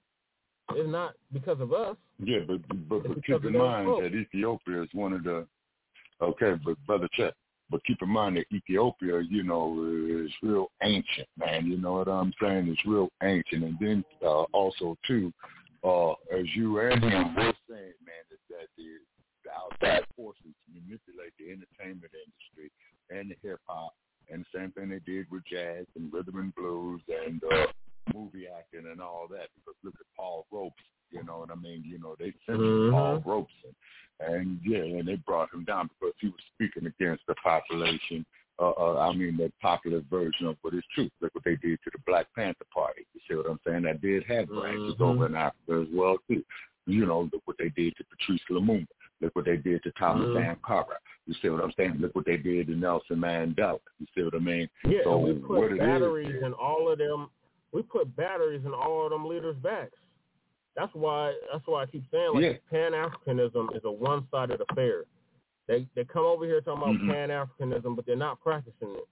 It's not because of us. Yeah, but but, but keep in mind folks. that Ethiopia is one of the, okay, but Brother Chet, but keep in mind that Ethiopia, you know, is real ancient, man. You know what I'm saying? It's real ancient. And then uh, also, too, uh, as you and him were saying, man, that, that the, the outside forces manipulate the entertainment industry and the hip-hop, and the same thing they did with jazz and rhythm and blues and uh, movie acting and all that. Because look at Paul Robeson, you know what I mean? You know, they censored mm-hmm. Paul Robeson. And, yeah, and they brought him down because he was speaking against the population, uh, uh, I mean, the popular version of what is true. Look what they did to the Black Panther Party. You see what I'm saying? That did have branches mm-hmm. over in Africa as well, too. You know, look what they did to Patrice Lumumba. Look what they did to Thomas mm-hmm. Sankara. You see what I'm saying? Look what they did to Nelson Mandela. You see what I mean? Yeah, so we put batteries is, in all of them. We put batteries in all of them leaders' backs. That's why. That's why I keep saying like yeah. Pan-Africanism is a one-sided affair. They they come over here talking about mm-hmm. Pan-Africanism, but they're not practicing it.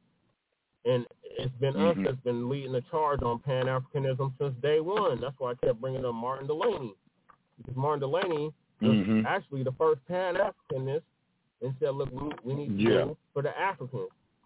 And it's been mm-hmm. us that's been leading the charge on Pan-Africanism since day one. That's why I kept bringing up Martin Delaney, because Martin Delaney was mm-hmm. actually the first Pan-Africanist and said, "Look, we, we need to yeah. do for the Africans."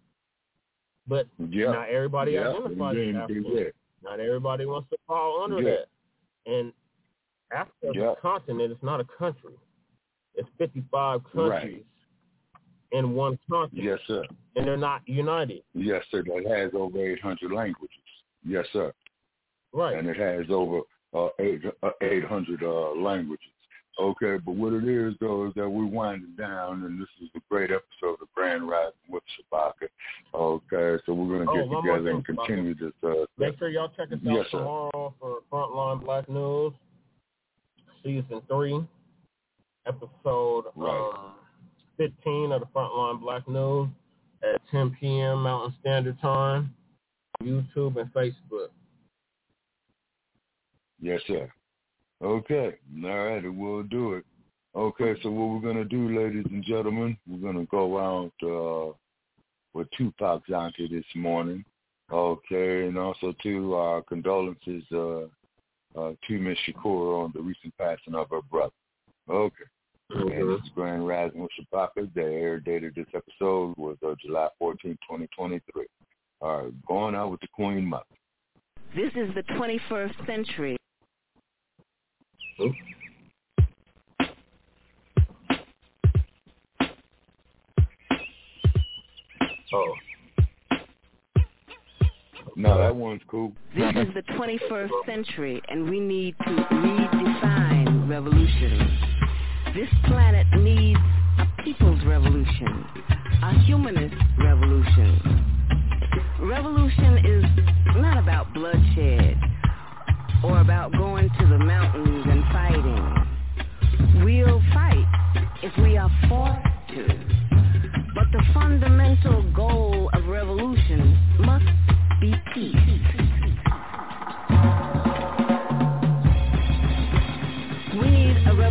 But yeah. not everybody yeah. identifies as African. Yeah. Not everybody wants to fall under yeah. that. And Africa is yeah. a continent. It's not a country. It's fifty-five countries right. in one continent. Yes, sir. And they're not united. Yes, sir. That has over eight hundred languages. Yes, sir. Right. And it has over uh, eight hundred uh, languages. Okay, but what it is, though, is that we're winding down, and this is a great episode of Grand Rising with Shabaka. Okay, so we're going to get oh, together and continue this. Uh, Make sure y'all check us out yes, tomorrow for Frontline Black News, Season three, Episode right. um, fifteen of the Frontline Black News at ten p.m. Mountain Standard Time, YouTube and Facebook. Yes, sir. Okay. All right, we'll do it. Okay, so what we're going to do, ladies and gentlemen, we're going to go out uh, with Tupac Zanti this morning. Okay, and also, too, our condolences uh, uh, to Miss Shakur on the recent passing of her brother. Okay. Mm-hmm. And this is Grand Rising with Shabaka. The air date of this episode was uh, July fourteenth, twenty twenty-three. All right, going out with the Queen Mother. This is the twenty-first century. Oops. Oh. No, that one's cool. This is the twenty-first century, and we need to redefine revolution. This planet needs a people's revolution, a humanist revolution. Revolution is not about bloodshed or about going to the mountains and fighting. We'll fight if we are forced to. But the fundamental goal of revolution must be peace. We need a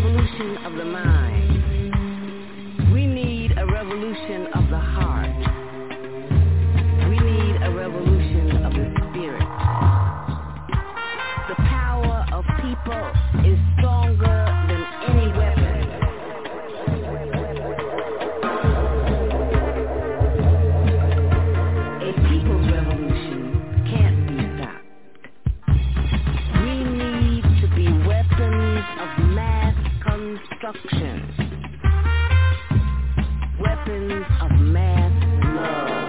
revolution of the mind. We need a revolution of the heart. We need a revolution of the spirit. The power of people is stronger than any weapon. A people's revolution can't be stopped. We need to be weapons of mass construction. Weapons of mass love.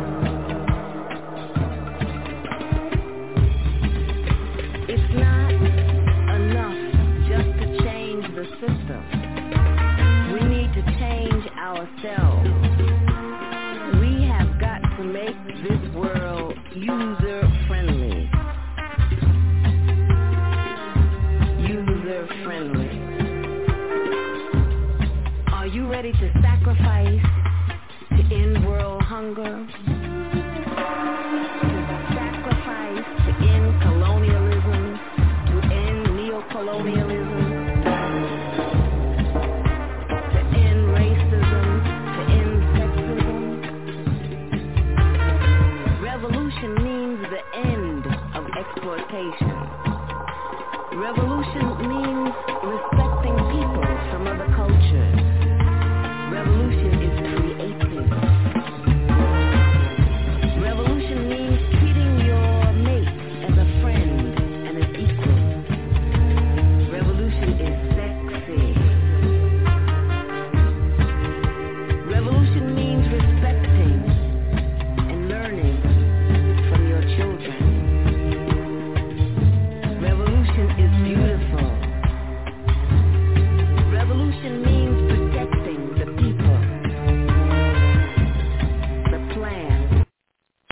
It's not enough just to change the system. We need to change ourselves. We have got to make this world user-friendly. User-friendly. Are you ready to sacrifice to end world hunger? To sacrifice to end colonialism, to end neocolonialism, to end racism, to end sexism? Revolution means the end of exploitation. Revolution means